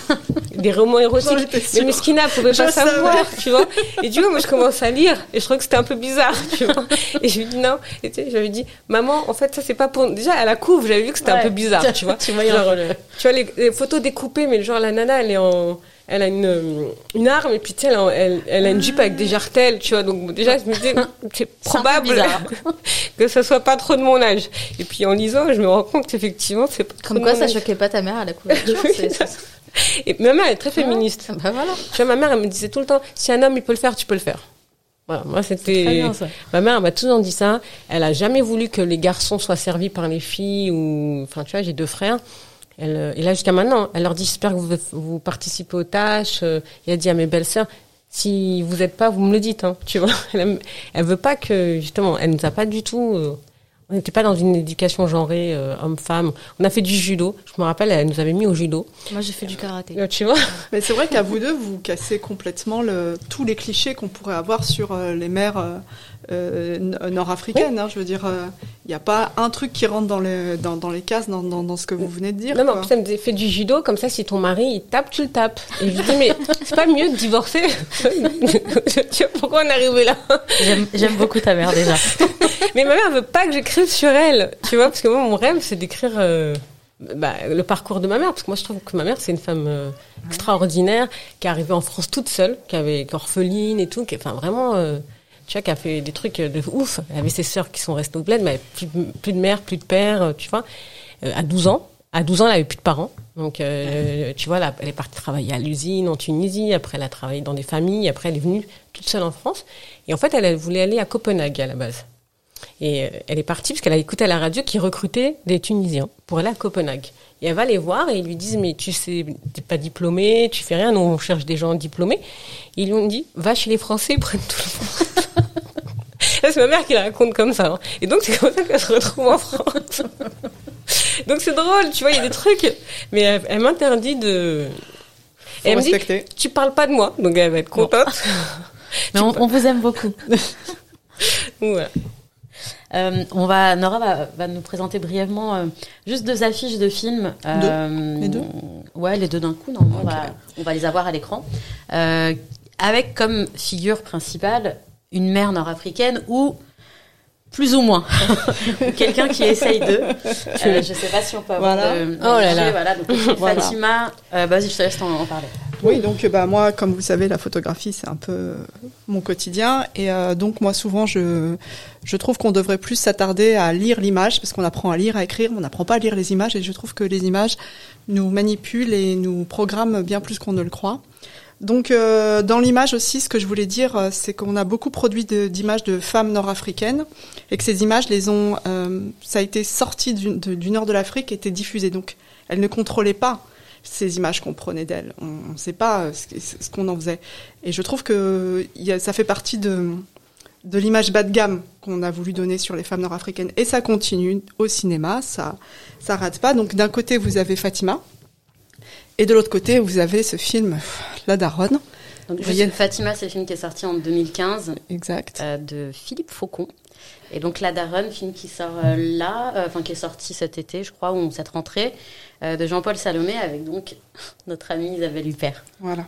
B: des romans érotiques. Mais Meskina ne pouvait pas savoir, tu vois. Et du coup, moi, je commence à lire et je trouvais que c'était un peu bizarre, tu vois. Et je lui dis non. Et tu sais, je lui dis, maman, en fait, ça, c'est pas pour... Déjà, à la couve, j'avais vu que c'était ouais, un peu bizarre, tu vois.
A: Tu vois,
B: genre, le... tu vois les, les photos découpées, mais genre, la nana, elle est en... elle a une, une arme, et puis tu sais, elle, a- elle, elle a une jupe avec des jartelles, tu vois. Donc, bon, déjà, je me dis, c'est probable
A: bizarre.
B: que ça soit pas trop de mon âge. Et puis, en lisant, je me rends compte qu'effectivement, c'est pas trop
D: Comme
B: de
D: quoi,
B: mon
D: ça
B: âge.
D: choquait pas ta mère à la couverture. c'est, c'est...
B: Et ma mère, elle est très féministe.
D: Bah voilà.
B: Tu vois, ma mère, elle me disait tout le temps, si un homme, il peut le faire, tu peux le faire. Voilà, moi, c'était...
D: Très bien, ça.
B: Ma mère, elle m'a toujours dit ça. Elle a jamais voulu que les garçons soient servis par les filles ou... Enfin, tu vois, j'ai deux frères. Elle, euh, et là, jusqu'à maintenant, elle leur dit, j'espère que vous, vous participez aux tâches. Euh, et elle dit à mes belles-sœurs, si vous êtes pas, vous me le dites, hein, tu vois. Elle, aime- elle veut pas que, justement, elle nous a pas du tout... euh, on n'était pas dans une éducation genrée, euh, homme-femme. On a fait du judo. Je me rappelle, elle nous avait mis au judo.
D: Moi, j'ai fait du karaté.
B: Euh, Tu vois.
F: Mais c'est vrai qu'à vous deux, vous cassez complètement le, tous les clichés qu'on pourrait avoir sur euh, les mères euh, euh, n- nord-africaines. Hein, je veux dire, il n'y a pas un truc qui rentre dans les, dans, dans les cases, dans, dans, dans ce que vous venez de dire.
B: Non, non,
F: quoi.
B: puis ça me disait, fais du judo, comme ça, si ton mari, il tape, tu le tapes. Et je lui dis, mais c'est pas mieux de divorcer? Tu vois, pourquoi on est arrivé là?
A: J'aime, j'aime beaucoup ta mère déjà.
B: Mais ma mère veut pas que j'écrive sur elle, tu vois, parce que moi, mon rêve, c'est d'écrire euh, bah, le parcours de ma mère, parce que moi, je trouve que ma mère, c'est une femme euh, extraordinaire, qui est arrivée en France toute seule, qui avait qui est orpheline et tout, qui, enfin, vraiment, euh, tu vois, qui a fait des trucs de ouf. Elle avait ses sœurs qui sont restées au bled, mais elle avait plus, de- plus de mère, plus de père, euh, tu vois, euh, à douze ans. À douze ans, elle avait plus de parents. Donc, euh, tu vois, là, elle est partie travailler à l'usine en Tunisie. Après, elle a travaillé dans des familles. Après, elle est venue toute seule en France. Et en fait, elle, elle voulait aller à Copenhague à la base. Et euh, elle est partie parce qu'elle a écouté à la radio qu'ils recrutaient des Tunisiens pour aller à Copenhague. Et elle va les voir et ils lui disent, mais tu sais, t'es pas diplômé, tu fais rien, nous on cherche des gens diplômés. Et ils lui ont dit, va chez les Français, ils prennent tout le monde. Là, c'est ma mère qui la raconte comme ça. Hein. Et donc, c'est comme ça qu'elle se retrouve en France. Donc, c'est drôle, tu vois, il y a des trucs. Mais elle, elle m'interdit de...
F: Faut
B: Et elle me dit,
F: respecter.
B: tu parles pas de moi. Donc, elle va être contente.
A: Mais on, on vous aime beaucoup.
B: Donc, voilà.
A: Euh, on va, Nora va, va nous présenter brièvement euh, juste deux affiches de films. Euh,
F: Les deux
A: Ouais, les deux d'un coup. Normalement,
F: Ok.
A: on, va, on va les avoir à l'écran. Euh, avec comme figure principale une mère nord-africaine ou plus ou moins quelqu'un qui essaye de. Euh, je sais pas si on peut avoir.
F: Voilà.
A: De,
B: Oh là là.
A: Voilà, donc
F: Voilà.
A: Fatima. Euh, vas-y, je te laisse en, en parler.
F: Oui, donc bah moi, comme vous savez, la photographie c'est un peu euh, mon quotidien, et euh, donc moi souvent je je trouve qu'on devrait plus s'attarder à lire l'image, parce qu'on apprend à lire, à écrire, on n'apprend pas à lire les images, et je trouve que les images nous manipulent et nous programment bien plus qu'on ne le croit. Donc euh, dans l'image aussi, ce que je voulais dire, euh, c'est qu'on a beaucoup produit de- d'images de femmes nord-africaines, et que ces images les ont, euh, ça a été sorti du, de- du nord de l'Afrique, et été diffusé, donc elles ne contrôlaient pas ces images qu'on prenait d'elles. On ne sait pas ce, ce qu'on en faisait. Et je trouve que il y a, ça fait partie de, de l'image bas de gamme qu'on a voulu donner sur les femmes nord-africaines. Et ça continue au cinéma, ça ça rate pas. Donc d'un côté, vous avez Fatima, et de l'autre côté, vous avez ce film, La Daronne.
A: Donc,
F: Vous
A: juste,
F: voyez-
A: Fatima, c'est le film qui est sorti en deux mille quinze.
F: Exact.
A: Euh, de Philippe Faucon. Et donc La Daronne, film qui sort euh, là, euh, enfin qui est sorti cet été, je crois, ou cette rentrée, euh, de Jean-Paul Salomé, avec donc notre amie Isabelle Huppert.
F: Voilà.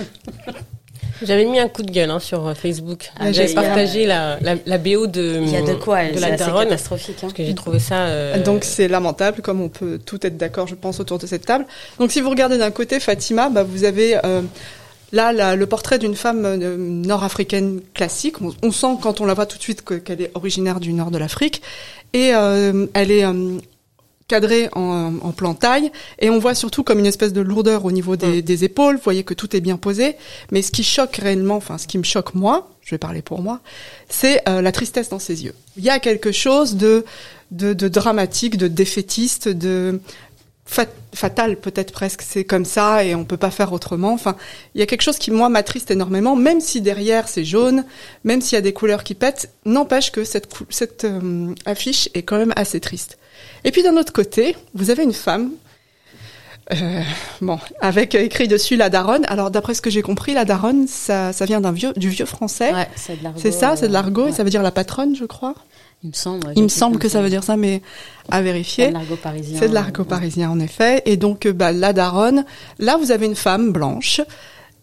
B: J'avais mis un coup de gueule hein, sur euh, Facebook.
A: Ah,
B: J'avais
A: mais il y a-
B: partagé la, la, la B O de,
A: Il y a de quoi, elle,
B: de
A: c'est
B: la
A: assez
B: Daronne.
A: catastrophique. Hein.
B: Parce que j'ai trouvé ça... euh,
F: Donc c'est lamentable, comme on peut tout être d'accord, je pense, autour de cette table. Donc si vous regardez d'un côté Fatima, bah, vous avez euh, là la- le portrait d'une femme euh, nord-africaine classique. On, on sent quand on la voit tout de suite que- qu'elle est originaire du nord de l'Afrique. Et euh, elle est euh, cadrée en, en plan taille. Et on voit surtout comme une espèce de lourdeur au niveau des, des épaules. Vous voyez que tout est bien posé. Mais ce qui choque réellement, enfin ce qui me choque moi, je vais parler pour moi, c'est euh, la tristesse dans ses yeux. Il y a quelque chose de de, de dramatique, de défaitiste, de fat- fatal peut-être presque. C'est comme ça et on peut pas faire autrement. Enfin, il y a quelque chose qui moi m'attriste énormément, même si derrière c'est jaune, même s'il y a des couleurs qui pètent, n'empêche que cette cou- cette euh, affiche est quand même assez triste. Et puis d'un autre côté, vous avez une femme. Euh, bon, avec écrit dessus la daronne. Alors d'après ce que j'ai compris, la daronne, ça, ça vient d'un vieux, du vieux français.
A: Ouais, c'est de l'argot.
F: C'est ça, c'est de l'argot,
A: euh,
F: et ça veut dire la patronne, je crois.
A: Il me semble. ouais,
F: Il me
A: quelque chose
F: semble
A: comme
F: que ça veut dire ça, mais à
A: C'est
F: vérifier.
A: de l'argot parisien.
F: C'est de l'argot
A: Ouais.
F: parisien, en effet. Et donc, euh, bah, la daronne, là, vous avez une femme blanche,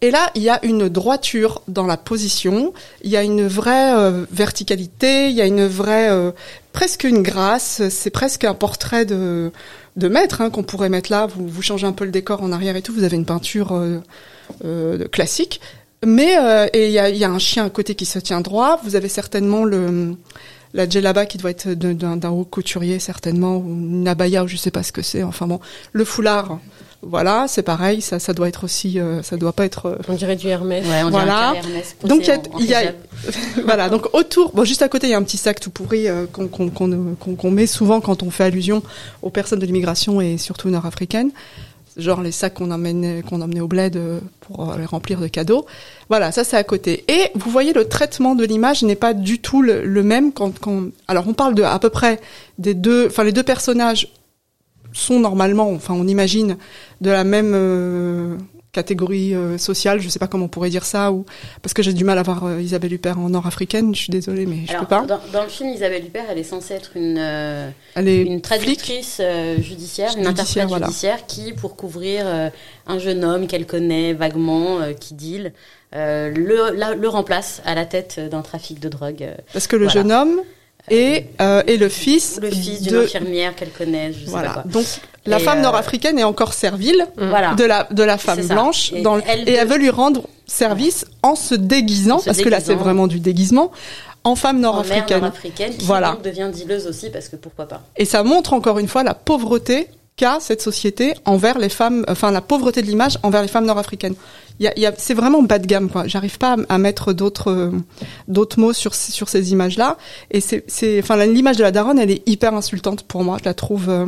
F: Et là, il y a une droiture dans la position, il y a une vraie euh, verticalité, il y a une vraie, euh, presque une grâce, c'est presque un portrait de, de maître hein, qu'on pourrait mettre là. Vous, vous changez un peu le décor en arrière et tout, vous avez une peinture euh, euh, classique. Mais euh, et il y a, il y a un chien à côté qui se tient droit, vous avez certainement le... la djellaba qui doit être de, d'un, d'un haut couturier certainement, ou une abaya, ou je sais pas ce que c'est, enfin bon, le foulard... Voilà, c'est pareil, ça, ça doit être aussi, euh, ça doit pas être. Euh...
B: On dirait du Hermès.
A: Ouais, on
F: voilà.
A: dirait un Hermès
F: Donc il y a,
A: en, en
F: il y a voilà, donc autour, bon, juste à côté, il y a un petit sac tout pourri euh, qu'on, qu'on, qu'on, qu'on, qu'on met souvent quand on fait allusion aux personnes de l'immigration et surtout nord-africaines, genre les sacs qu'on emmène, qu'on emmenait au bled euh, pour euh, les remplir de cadeaux. Voilà, ça c'est à côté. Et vous voyez, le traitement de l'image n'est pas du tout le, le même quand, quand. Alors on parle de à peu près des deux, enfin les deux personnages sont normalement, enfin on imagine, de la même euh, catégorie euh, sociale, je sais pas comment on pourrait dire ça, ou parce que j'ai du mal à voir euh, Isabelle Huppert en nord-africaine, je suis désolée, mais je
A: Alors,
F: peux pas.
A: Dans, dans le film, Isabelle Huppert, elle est censée être une, euh,
F: elle est
A: une traductrice euh, judiciaire, une
F: judiciaire,
A: interprète
F: voilà.
A: judiciaire qui, pour couvrir euh, un jeune homme qu'elle connaît vaguement, euh, qui deal, euh, le, la, le remplace à la tête d'un trafic de drogue. Euh,
F: parce que le
A: voilà.
F: jeune homme et euh, et le fils
A: le fils d'une
F: de...
A: infirmière qu'elle connaît, je sais
F: voilà.
A: pas quoi.
F: Donc la
A: et
F: femme
A: euh...
F: nord-africaine est encore servile
A: voilà.
F: de la de la femme blanche
A: et
F: dans le...
A: elle,
F: et
A: de...
F: elle veut lui rendre service en se déguisant, en se parce
A: déguisant.
F: que là c'est vraiment du déguisement, en femme nord-africaine.
A: En mère nord-africaine qui
F: voilà.
A: donc devient dealeuse aussi parce que pourquoi pas.
F: Et ça montre encore une fois la pauvreté qu'a cette société envers les femmes, enfin la pauvreté de l'image envers les femmes nord-africaines. Il y a, il y a, c'est vraiment bas de gamme, quoi. J'arrive pas à, à mettre d'autres, euh, d'autres mots sur sur ces images-là. Et c'est, c'est, enfin l'image de la daronne, elle est hyper insultante pour moi. Je la trouve, euh,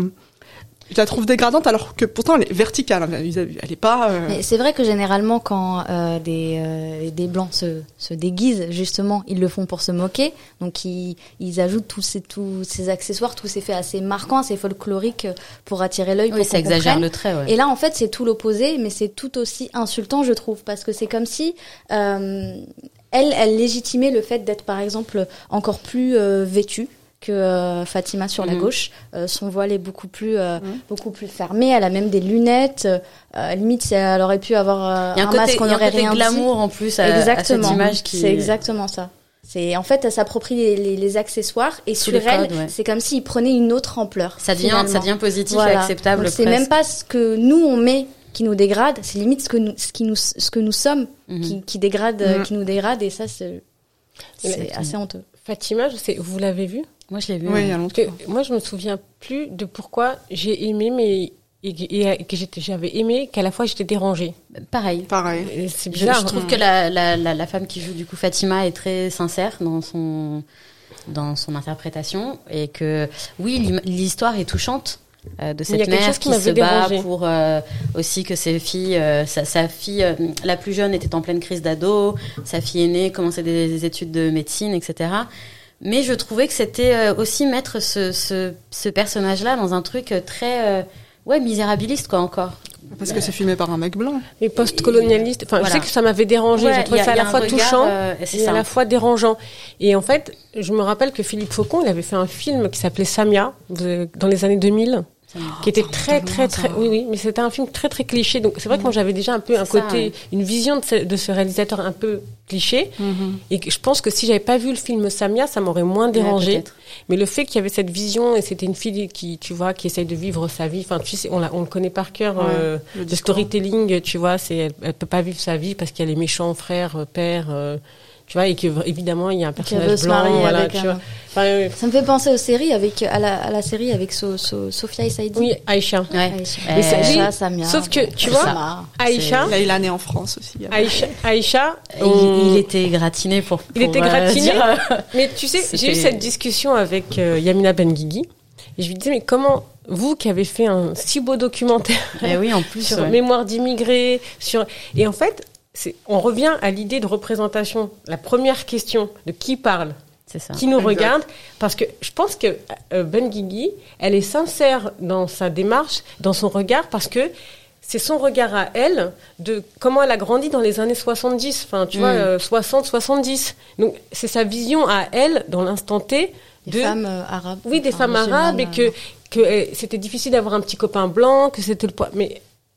F: je la trouve dégradante, alors que pourtant elle est verticale. Elle est pas. Euh...
D: Mais c'est vrai que généralement, quand euh, des euh, des blancs se se déguisent, justement, ils le font pour se moquer. Donc ils ils ajoutent tous ces tous ces accessoires, tous ces faits assez marquants, assez folkloriques pour attirer l'œil.
A: Oui,
D: pour
A: ça exagère
D: comprenne.
A: le trait. Ouais.
D: Et là, en fait, c'est tout l'opposé, mais c'est tout aussi insultant, je trouve, parce que c'est comme si euh, elle elle légitimait le fait d'être, par exemple, encore plus euh, vêtue que euh, Fatima sur mmh. la gauche. Euh, son voile est beaucoup plus euh, mmh. beaucoup plus fermé. Elle a même des lunettes. Euh, limite, elle aurait pu avoir euh, un, un masque, on n'aurait rien dit.
A: Il y a un côté glamour en plus à,
D: exactement.
A: à cette image qui.
D: C'est exactement ça. C'est en fait, elle s'approprie les, les, les accessoires et
A: Sous
D: sur elle,
A: codes, ouais.
D: c'est comme s'il prenait une autre ampleur.
A: Ça devient,
D: finalement.
A: ça devient positif
D: voilà.
A: et acceptable.
D: Donc, c'est même pas ce que nous on met qui nous dégrade, c'est limite ce que nous, ce qui nous, ce que nous sommes mmh. qui, qui dégrade, mmh. qui nous dégrade et ça c'est, c'est assez honteux.
B: Fatima, je sais, vous l'avez vue?
A: Moi, je l'ai vu.
F: Oui, il y a longtemps.
B: Moi, je me souviens plus de pourquoi j'ai aimé, mais et, et que j'étais, j'avais aimé qu'à la fois j'étais dérangée.
A: Pareil.
F: Pareil.
B: Et c'est bizarre.
A: Je, je trouve
B: hein.
A: que la, la, la, la femme qui joue du coup Fatima est très sincère dans son dans son interprétation et que oui, l'histoire est touchante. Euh, de cette mère qui, qui se bat dérangé. pour euh, aussi que ses filles, euh, sa, sa fille, euh, la plus jeune était en pleine crise d'ado, sa fille aînée commençait des, des études de médecine, et cetera. Mais je trouvais que c'était euh, aussi mettre ce, ce, ce personnage-là dans un truc très euh, ouais misérabiliste quoi encore.
F: Parce que c'est filmé par un mec blanc.
B: Et post-colonialiste. Enfin, voilà. Je sais que ça m'avait dérangé.
A: Ouais,
B: j'ai trouvé ça à la fois
A: regard,
B: touchant
A: euh, et,
B: et à la fois dérangeant. Et en fait, je me rappelle que Philippe Faucon, il avait fait un film qui s'appelait Samia dans les années deux mille. Qui était très très très oui oui mais c'était un film très très cliché, donc c'est vrai que moi j'avais déjà un peu un côté ça, ouais. une vision de ce, de ce réalisateur un peu cliché mm-hmm. et que je pense que si j'avais pas vu le film Samia ça m'aurait moins dérangé, ouais, mais le fait qu'il y avait cette vision et c'était une fille qui tu vois qui essaye de vivre sa vie, enfin tu sais on, la, on le connaît par cœur, ouais, euh, le, le storytelling, tu vois, c'est elle, elle peut pas vivre sa vie parce qu'il y a les méchants frères pères euh, tu vois, et que évidemment il y a un personnage blanc, voilà, tu vois. Enfin, euh,
D: ça me fait penser aux séries avec à la à la série avec so, so, Sophia et Saïdi.
B: Oui, Aïcha.
D: Ouais. Aïcha. Mais
B: euh,
D: Aïcha, Samia.
B: Sauf que tu vois,
D: ça,
B: Aïcha.
F: Là, il est né en France aussi.
B: Aïcha, Aïcha
A: on... il, il était gratiné pour. pour
B: il était gratiné.
A: Euh,
B: mais tu sais, j'ai eu cette discussion avec euh, Yamina Benguigui et je lui disais mais comment vous qui avez fait un si beau documentaire
A: eh oui, en plus,
B: sur
A: ouais.
B: mémoire d'immigrés, sur et en fait. C'est, on revient à l'idée de représentation. La première question de qui parle,
A: c'est ça.
B: Qui nous
F: exact.
B: regarde, parce que je pense que euh, Benguigui, elle est sincère dans sa démarche, dans son regard, parce que c'est son regard à elle de comment elle a grandi dans les années soixante-dix, enfin tu mm. vois euh, soixante soixante-dix. Donc c'est sa vision à elle dans l'instant T de
D: des femmes euh, arabes.
B: Oui, des femmes arabes et que que euh, c'était difficile d'avoir un petit copain blanc, que c'était le poids, mais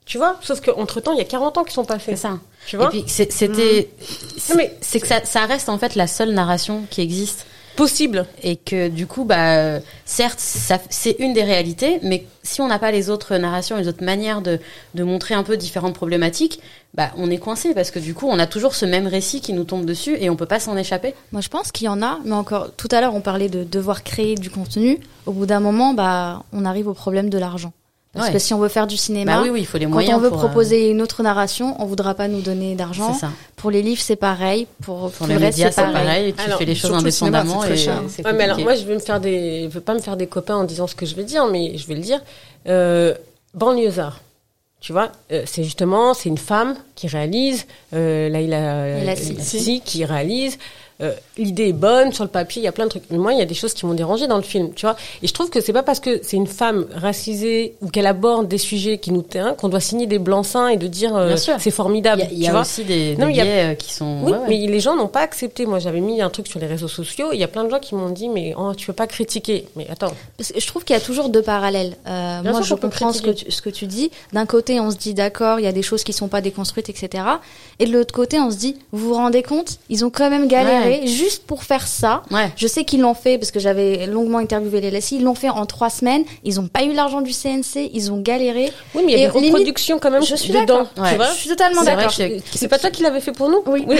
B: Tu vois, sauf qu'entre temps, il y a quarante ans qui sont passés.
A: C'est ça.
B: Tu vois.
A: Et puis c'est, c'était,
B: Mmh.
A: c'est,
B: Non, mais
A: c'est que ça, ça reste en fait la seule narration qui existe.
B: Possible.
A: Et que du coup, bah, certes, ça, c'est une des réalités, mais si on n'a pas les autres narrations, les autres manières de, de montrer un peu différentes problématiques, bah, on est coincé parce que du coup, on a toujours ce même récit qui nous tombe dessus et on peut pas s'en échapper.
D: Moi, je pense qu'il y en a, mais encore, tout à l'heure, on parlait de devoir créer du contenu. Au bout d'un moment, bah, on arrive au problème de l'argent. Parce
A: Ouais.
D: que si on veut faire du cinéma,
A: Bah oui, oui, il faut les
D: quand
A: moyens.
D: on veut
A: pour,
D: proposer une autre narration, on voudra pas nous donner
A: euh,
D: d'argent.
A: c'est ça.
D: Pour les livres, c'est pareil. Pour,
A: Pour
D: pour
A: les
D: le reste,
A: médias,
D: c'est
A: c'est
D: pareil.
A: pareil. Et tu
B: Alors,
A: fais les choses
F: surtout le cinéma,
A: indépendamment
F: c'est très
A: et
F: cher.
A: c'est
B: Ouais, mais alors,
A: compliqué.
B: moi, je vais me faire des, je veux pas me faire des copains en disant ce que je vais dire, mais je vais le dire. Euh, banlieusard. Tu vois, euh, c'est justement, c'est une femme qui réalise, euh, Laïla
D: Laïla
B: Si
D: Si.
B: qui réalise. Euh, l'idée est bonne sur le papier, il y a plein de trucs. Mais moi, il y a des choses qui m'ont dérangé dans le film, tu vois. Et je trouve que c'est pas parce que c'est une femme racisée ou qu'elle aborde des sujets qui nous tient qu'on doit signer des blancs-seings et de dire euh,
A: Bien sûr.
B: c'est formidable.
A: Il y a, il y
B: tu
A: a
B: vois.
A: aussi des,
B: Non,
A: des
B: il y a-
A: biais euh, qui sont.
B: Oui,
A: ouais, ouais.
B: mais les gens n'ont pas accepté. Moi, j'avais mis un truc sur les réseaux sociaux. Il y a plein de gens qui m'ont dit, mais oh, tu peux pas critiquer. Mais attends.
D: Parce que je trouve qu'il y a toujours deux parallèles. Euh,
B: Bien
D: moi,
B: sûr
D: je
B: qu'on peut
D: comprends ce que,
B: critiquer.
D: tu, ce que tu dis. D'un côté, on se dit d'accord, il y a des choses qui sont pas déconstruites, et cetera. Et de l'autre côté, on se dit, vous vous rendez compte, ils ont quand même galéré juste pour faire ça.
A: Ouais.
D: Je sais qu'ils l'ont fait parce que j'avais longuement interviewé les L S I. Ils l'ont fait en trois semaines. Ils n'ont pas eu l'argent du C N C. Ils ont galéré.
B: Oui, mais il y a
D: Et
B: des
D: limite,
B: reproductions quand même
D: je suis
B: dedans.
D: d'accord.
B: Tu
A: Ouais.
B: vois.
D: Je suis totalement
A: C'est vrai
D: d'accord.
A: que je-
B: C'est pas toi qui l'avais fait pour nous?
D: Oui.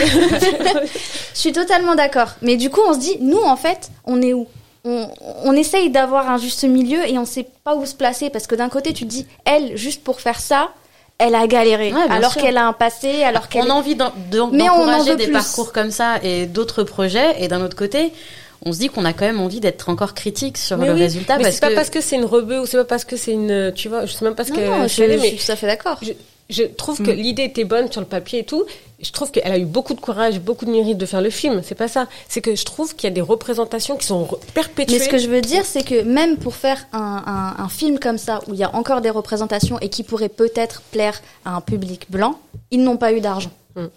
D: Je suis totalement d'accord. Mais du coup, on se dit, nous, en fait, on est où? On, on essaye d'avoir un juste milieu et on sait pas où se placer parce que d'un côté, tu te dis, elle, juste pour faire ça, elle a galéré.
A: Ouais, bien
D: alors
A: sûr.
D: qu'elle a un passé, alors qu'elle.
A: On a envie d'en- d'en-
D: Mais on en
A: d'encourager
D: veut
A: des
D: plus.
A: parcours comme ça et d'autres projets. Et d'un autre côté, on se dit qu'on a quand même envie d'être encore critique sur
B: Mais
A: le
B: oui,
A: résultat.
B: mais
A: parce
B: c'est pas
A: que...
B: parce que c'est une rebeu ou c'est pas parce que c'est une, tu vois, je sais même pas ce
D: Non,
B: que
D: non, je,
B: c'est,
D: je
B: mais
D: suis tout à fait d'accord.
B: je, je trouve que
F: Mm.
B: l'idée était bonne sur le papier et tout. Je trouve qu'elle a eu beaucoup de courage, beaucoup de mérite de faire le film. C'est pas ça. C'est que je trouve qu'il y a des représentations qui sont re- perpétuées.
D: Mais ce que je veux dire, c'est que même pour faire un, un, un film comme ça, où il y a encore des représentations et qui pourrait peut-être plaire à un public blanc, ils n'ont pas eu d'argent.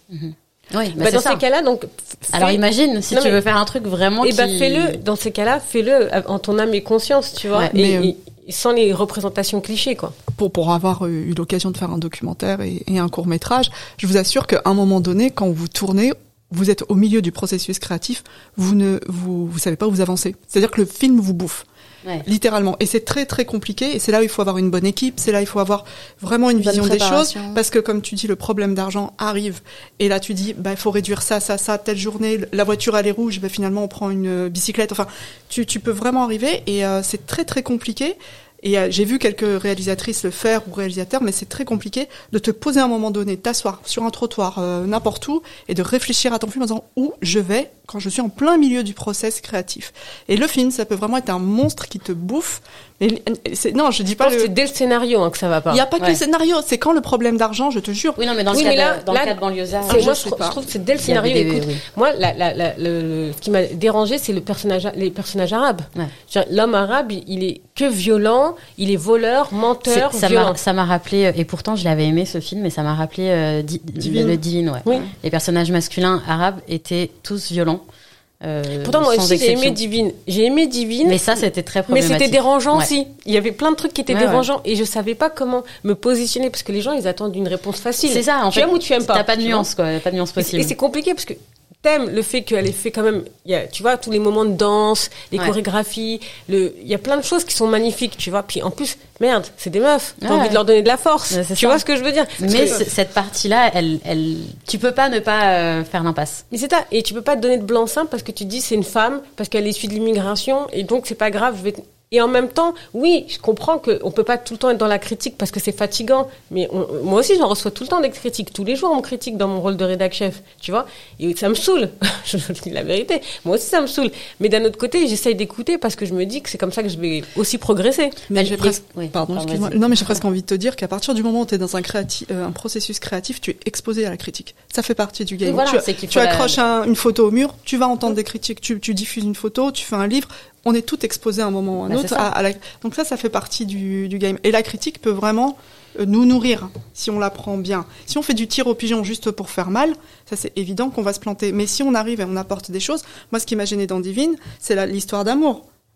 A: Oui, bah,
B: Bah,
A: c'est
B: dans
A: ça.
B: ces cas-là, donc. fais-
A: Alors imagine si
B: Non,
A: tu
B: mais-
A: veux faire un truc vraiment
B: Et
A: qui...
B: bah fais-le. Dans ces cas-là, fais-le en ton âme et conscience, tu vois.
A: Ouais.
B: et,
F: Mais, euh,
B: et- et sans les représentations clichés, quoi.
F: pour, pour avoir eu l'occasion de faire un documentaire et, et un court-métrage, je vous assure qu'à un moment donné, quand vous tournez, vous êtes au milieu du processus créatif, vous ne vous, vous savez pas où vous avancez. C'est-à-dire que le film vous bouffe.
A: Ouais.
F: Littéralement. Et c'est très très compliqué. Et c'est là où il faut avoir une bonne équipe. C'est là où il faut avoir vraiment une
D: Bonne
F: vision des choses.
D: préparation.
F: Parce que comme tu dis, le problème d'argent arrive. Et là tu dis, bah il faut réduire ça, ça, ça, telle journée. La voiture elle est rouge, bah finalement on prend une euh, bicyclette. Enfin, tu tu peux vraiment arriver. Et euh, c'est très très compliqué. Et euh, j'ai vu quelques réalisatrices le faire ou réalisateurs, mais c'est très compliqué de te poser à un moment donné, t'asseoir sur un trottoir, euh, n'importe où, et de réfléchir à ton film en disant où je vais quand je suis en plein milieu du process créatif. Et le film, ça peut vraiment être un monstre qui te bouffe. Mais c'est, non, je dis
B: Je
F: pas
B: pense
F: le.
B: que c'est dès le scénario hein, que ça va pas.
F: Il n'y a pas que
A: Ouais.
F: le scénario, c'est quand le problème d'argent, je te jure.
A: Oui, non, mais dans
B: Oui,
A: le
B: mais
A: cas
B: là-
A: de, dans
B: là,
A: le cas de banlieusard,
B: C'est-
F: je
B: moi,
F: sais
B: je, trouve-
F: pas.
B: je trouve que c'est dès le
A: il y avait
B: scénario.
A: des-
B: Écoute,
A: oui.
B: moi, la, la, la, le, le- ce qui m'a dérangé, c'est le personnage, les personnages arabes.
A: Ouais.
B: Je veux dire, l'homme arabe, il, il est que violent, il est voleur,
A: C'est-
B: menteur,
A: ça
B: violent.
A: m'a ça m'a rappelé euh, et pourtant je l'avais aimé ce film, mais ça m'a rappelé euh, Di-
F: Divine.
A: le Divine, ouais.
B: Oui.
A: Les personnages masculins arabes étaient tous violents. euh,
B: Pourtant, moi
A: sans
B: aussi, j'ai
A: exception.
B: aimé Divine. J'ai aimé Divine.
A: Mais ça, c'était très
B: Mais
A: problématique.
B: c'était dérangeant
A: Ouais.
B: aussi. Il y avait plein de trucs qui étaient
A: Ouais,
B: dérangeants et je savais pas comment me positionner parce que les gens ils attendent une réponse facile.
A: C'est ça, en
B: tu
A: fait.
B: aimes ou tu aimes pas.
A: T'as pas de
B: tu
A: nuance, quoi. Pas de nuance
B: vois. Et c'est-
A: possible.
B: Et c'est compliqué parce que t'aimes le fait qu'elle ait fait quand même, il y a, tu vois, tous les moments de danse, les
A: Ouais.
B: chorégraphies, le, il y a plein de choses qui sont magnifiques, tu vois. Puis en plus, merde, c'est des meufs. T'as
A: Ouais.
B: envie de leur donner de la force.
A: Ouais, c'est
B: tu
A: ça.
B: vois ce que je veux dire? Parce
A: Mais
B: que-
A: c- cette partie-là, elle, elle, tu peux pas ne pas euh, faire l'impasse.
B: Mais c'est ça. Et tu peux pas te donner de blanc-seing parce que tu te dis c'est une femme, parce qu'elle est issue de l'immigration, et donc c'est pas grave, je vais... t- Et en même temps, oui, je comprends qu'on peut pas tout le temps être dans la critique parce que c'est fatigant, mais on- moi aussi j'en reçois tout le temps des critiques. Tous les jours on me critique dans mon rôle de rédac chef, tu vois, et ça me saoule. Je dis la vérité. Moi aussi ça me saoule. Mais d'un autre côté, j'essaye d'écouter parce que je me dis que c'est comme ça que je vais aussi progresser.
F: Mais
A: Elle-
F: j'ai
A: les-
F: presque,
A: oui,
F: pardon,
A: pardon,
F: excuse-moi.
A: vas-y.
F: Non, mais j'ai presque envie de te dire qu'à partir du moment où tu es dans un créatif, euh, un processus créatif, tu es exposé à la critique. Ça fait partie du game.
A: Oui, voilà,
F: tu
A: c'est qu'il
F: tu
A: faut la-
F: accroches un- une photo au mur, tu vas entendre des critiques. Tu, tu diffuses une photo, tu fais un livre. On est tout exposé à un moment ou à un
A: Bah,
F: autre.
A: c'est ça.
F: À, à la... Donc ça, ça fait partie du, du game. Et la critique peut vraiment euh, nous nourrir si on la prend bien. Si on fait du tir au pigeon juste pour faire mal, ça c'est évident qu'on va se planter. Mais si on arrive et on apporte des choses, moi ce qui m'a gêné dans Divine, c'est la- l'histoire d'amour.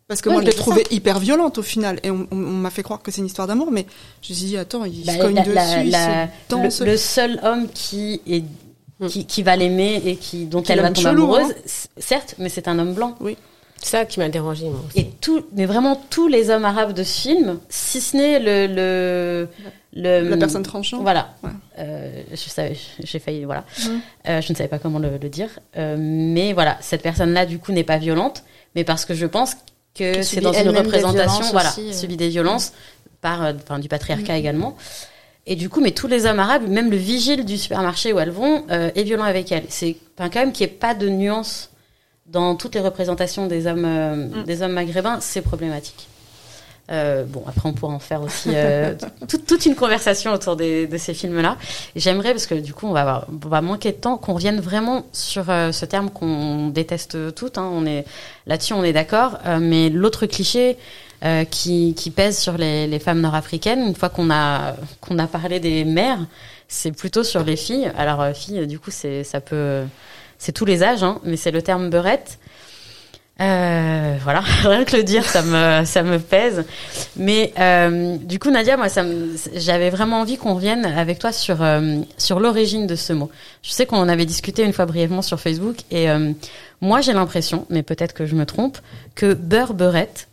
F: Parce que
A: Ouais,
F: moi, je
A: mais
F: l'ai
A: c'est
F: trouvée hyper violente au final. Et on, on, on m'a fait croire que c'est une histoire d'amour, mais je me suis dit, attends, il
A: Bah,
F: se cogne
A: la-
F: dessus,
A: la-
F: il
A: la-
F: se danse.
A: le, le seul homme qui est qui, qui va l'aimer et qui dont
F: Qui
A: elle va
F: l'aime
A: tomber
F: chelou,
A: amoureuse,
F: hein.
A: c- certes, mais c'est un homme blanc.
B: C'est ça qui m'a dérangé, moi aussi.
A: Et tout, mais vraiment tous les hommes arabes de ce film, si ce n'est le le le
F: La personne tranchante.
A: Voilà.
F: Ouais.
A: Euh, je savais, j'ai failli, voilà.
F: Mhm.
A: Euh, je ne savais pas comment le, le dire, euh, mais voilà, cette personne-là du coup n'est pas violente, mais parce que je pense que
D: Qui
A: c'est
D: subit
A: dans une
D: elle-même des
A: représentation,
D: violences
A: voilà,
D: aussi, euh.
A: subit des violences par, euh, enfin, du patriarcat
D: Mhm.
A: également. Et du coup, mais tous les hommes arabes, même le vigile du supermarché où elles vont, euh, est violent avec elles. C'est enfin, quand même qu'il n'y ait pas de nuance dans toutes les représentations des hommes, euh,
F: Mm.
A: des hommes maghrébins, c'est problématique. Euh, bon, après, on pourra en faire aussi euh, toute, toute une conversation autour des, de ces films-là. Et j'aimerais, parce que du coup, on va, avoir, on va manquer de temps, qu'on revienne vraiment sur euh, ce terme qu'on déteste toutes. Hein, on est, là-dessus, on est d'accord. Euh, mais l'autre cliché euh, qui, qui pèse sur les, les femmes nord-africaines, une fois qu'on a, qu'on a parlé des mères, c'est plutôt sur les filles. Alors, euh, filles, du coup, c'est, ça peut... C'est tous les âges, hein, mais c'est le terme beurette. Euh, voilà, rien que le dire, ça me, ça me pèse. Mais euh, du coup, Nadia, moi, ça me, j'avais vraiment envie qu'on revienne avec toi sur euh, sur l'origine de ce mot. Je sais qu'on en avait discuté une fois brièvement sur Facebook, et euh, moi, j'ai l'impression, mais peut-être que je me trompe, que beurre beurette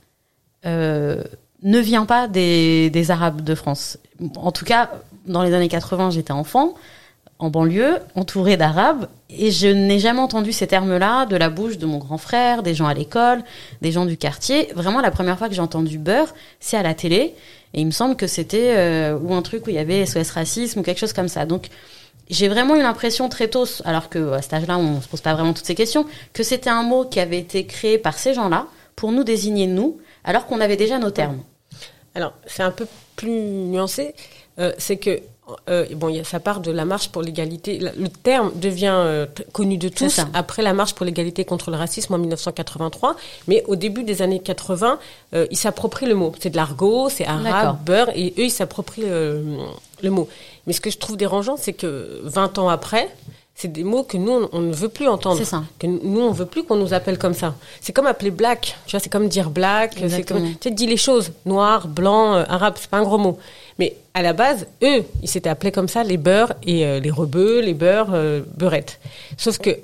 A: euh, ne vient pas des, des Arabes de France. En tout cas, dans les années quatre-vingts, j'étais enfant, en banlieue, entourée d'Arabes, et je n'ai jamais entendu ces termes-là de la bouche de mon grand frère, des gens à l'école, des gens du quartier. Vraiment, la première fois que j'ai entendu beurre, c'est à la télé, et il me semble que c'était euh, ou un truc où il y avait S O S racisme ou quelque chose comme ça. Donc, j'ai vraiment eu l'impression très tôt, alors que à cet âge-là, on se pose pas vraiment toutes ces questions, que c'était un mot qui avait été créé par ces gens-là pour nous désigner nous, alors qu'on avait déjà nos termes.
B: Alors, c'est un peu plus nuancé. Euh, c'est que Euh, bon, y a, ça part de la marche pour l'égalité. Le terme devient euh, t- connu de tous après la marche pour l'égalité contre le racisme en dix-neuf cent quatre-vingt-trois. Mais au début des années quatre-vingts, euh, ils s'approprient le mot. C'est de l'argot, c'est arabe,
A: D'accord.
B: beurre, et eux, ils s'approprient euh, le mot. Mais ce que je trouve dérangeant, c'est que vingt ans après, c'est des mots que nous, on, on ne veut plus entendre.
A: C'est ça.
B: Que nous, on veut plus qu'on nous appelle comme ça. C'est comme appeler black. Tu vois, c'est comme dire black. C'est
A: Exactement.
B: comme, tu sais, dis les choses. Noir, blanc, euh, arabe, c'est pas un gros mot. Mais à la base, eux, ils s'étaient appelés comme ça, les beurs et euh, les rebeux, les beurs, euh, beurettes. Sauf que,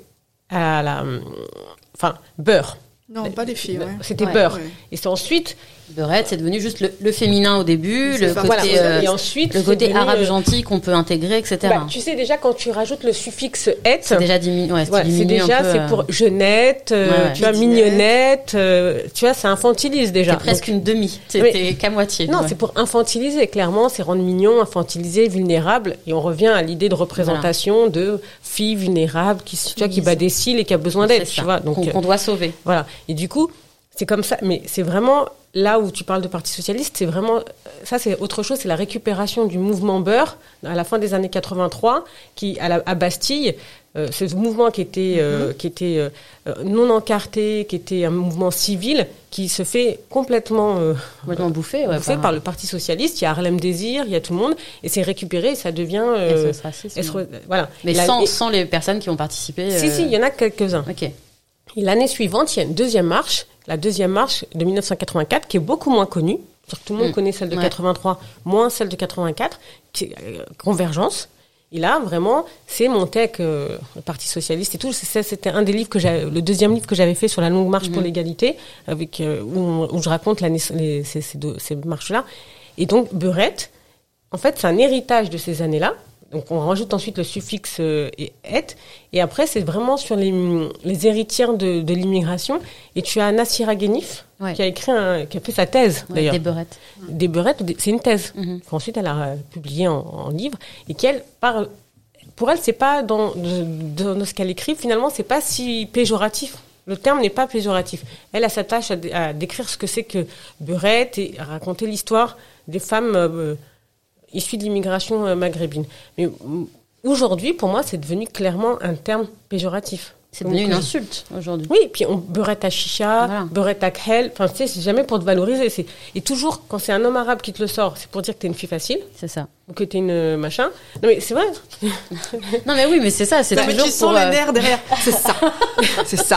B: à la, enfin, beurre.
F: Non, pas les filles, ouais.
B: C'était
A: Ouais.
B: beurre.
F: Ouais.
B: Et c'est ensuite,
A: Beurette, c'est devenu juste le, le féminin au début,
F: C'est
A: le
F: ça.
A: côté,
B: voilà.
A: euh,
B: et ensuite,
A: le côté
B: c'est devenu,
A: arabe
B: euh,
A: gentil qu'on peut intégrer, et cetera.
B: bah, tu sais déjà quand tu rajoutes le suffixe et,
A: c'est déjà diminué. Ouais,
B: ouais, c'est
A: diminue un
B: déjà,
A: peu,
B: c'est
A: euh,
B: pour jeunette, euh,
A: Ouais, ouais.
B: tu vois,
F: Midinette.
B: mignonnette, euh, tu vois, ça infantilise déjà.
A: C'est presque
B: Donc,
A: une demi.
B: Mais-
A: C'était qu'à moitié.
B: non,
A: ouais.
B: c'est pour infantiliser, clairement, c'est rendre mignon, infantiliser, vulnérable, et on revient à l'idée de représentation de filles vulnérables qui, tu vois, qui
A: Soumises.
B: bat des cils et qui a besoin d'aide,
A: C'est
B: tu
A: ça,
B: vois. Donc,
A: qu'on,
B: euh,
A: qu'on doit sauver.
B: voilà. Et du coup, c'est comme ça, mais c'est vraiment, là où tu parles de Parti Socialiste, c'est vraiment, ça c'est autre chose, c'est la récupération du mouvement beurre à la fin des années quatre-vingt-trois, qui, à, la, à Bastille, euh, ce mouvement qui était, euh, qui était euh, non encarté, qui était un mouvement civil, qui se fait complètement euh,
A: Complètement bouffé, ouais.
B: bouffé par le Parti Socialiste. Il y a Harlem Désir, il y a tout le monde, et c'est récupéré, et ça devient...
A: S O
B: Euh,
A: S racisme.
B: S O S voilà.
A: Mais
B: Et la-
A: sans,
B: et-
A: sans les personnes qui ont participé.
B: Si,
A: euh,
B: si, il y en a quelques-uns.
A: Ok.
B: Et l'année suivante, il y a une deuxième marche, la deuxième marche de dix-neuf cent quatre-vingt-quatre, qui est beaucoup moins connue. C'est-à-dire que tout le monde
A: Mm.
B: connaît celle de
A: Ouais.
B: quatre-vingt-trois, moins celle de quatre-vingt-quatre, qui est, euh, Convergence. Et là, vraiment, c'est monté avec euh, le Parti Socialiste et tout. C'est- ça, C'était un des livres que j'avais, le deuxième livre que j'avais fait sur la longue marche pour
A: Mhm.
B: l'égalité, avec euh, où, on- où je raconte la, naiss- les, ces, ces, deux- ces marches-là. Et donc, beurette, en fait, c'est un héritage de ces années-là. Donc, on rajoute ensuite le suffixe euh, et et. Et après, c'est vraiment sur les, les héritières de, de l'immigration. Et tu as Nassira Ghenif,
A: Ouais.
B: qui a écrit, un, qui a fait sa thèse,
A: Ouais,
B: d'ailleurs.
A: des beurettes.
B: Des beurettes, des- c'est une thèse.
A: Mhm.
B: Qu'ensuite, elle a euh, publié en, en livre. Et qu'elle parle. Pour elle, c'est pas dans, de- dans ce qu'elle écrit, finalement, c'est pas si péjoratif. Le terme n'est pas péjoratif. Elle a s'attache à, dé- à décrire ce que c'est que beurette et à raconter l'histoire des femmes euh, issues de l'immigration euh, maghrébine. Mais mm, aujourd'hui, pour moi, c'est devenu clairement un terme péjoratif.
A: C'est
B: Donc,
A: devenu une
B: euh,
A: insulte aujourd'hui.
B: Oui, puis on beurette à chicha,
A: Voilà.
B: beurette à khel. Enfin, tu sais, c'est jamais pour te valoriser. C'est... Et toujours, quand c'est un homme arabe qui te le sort, c'est pour dire que t'es une fille facile
A: C'est ça.
B: ou que t'es une euh, machin. Non, mais c'est vrai.
A: Non mais oui, mais c'est ça. C'est
F: Non, mais
A: toujours
F: tu sens
A: pour,
F: les
A: euh,
F: nerfs derrière. C'est ça. C'est ça.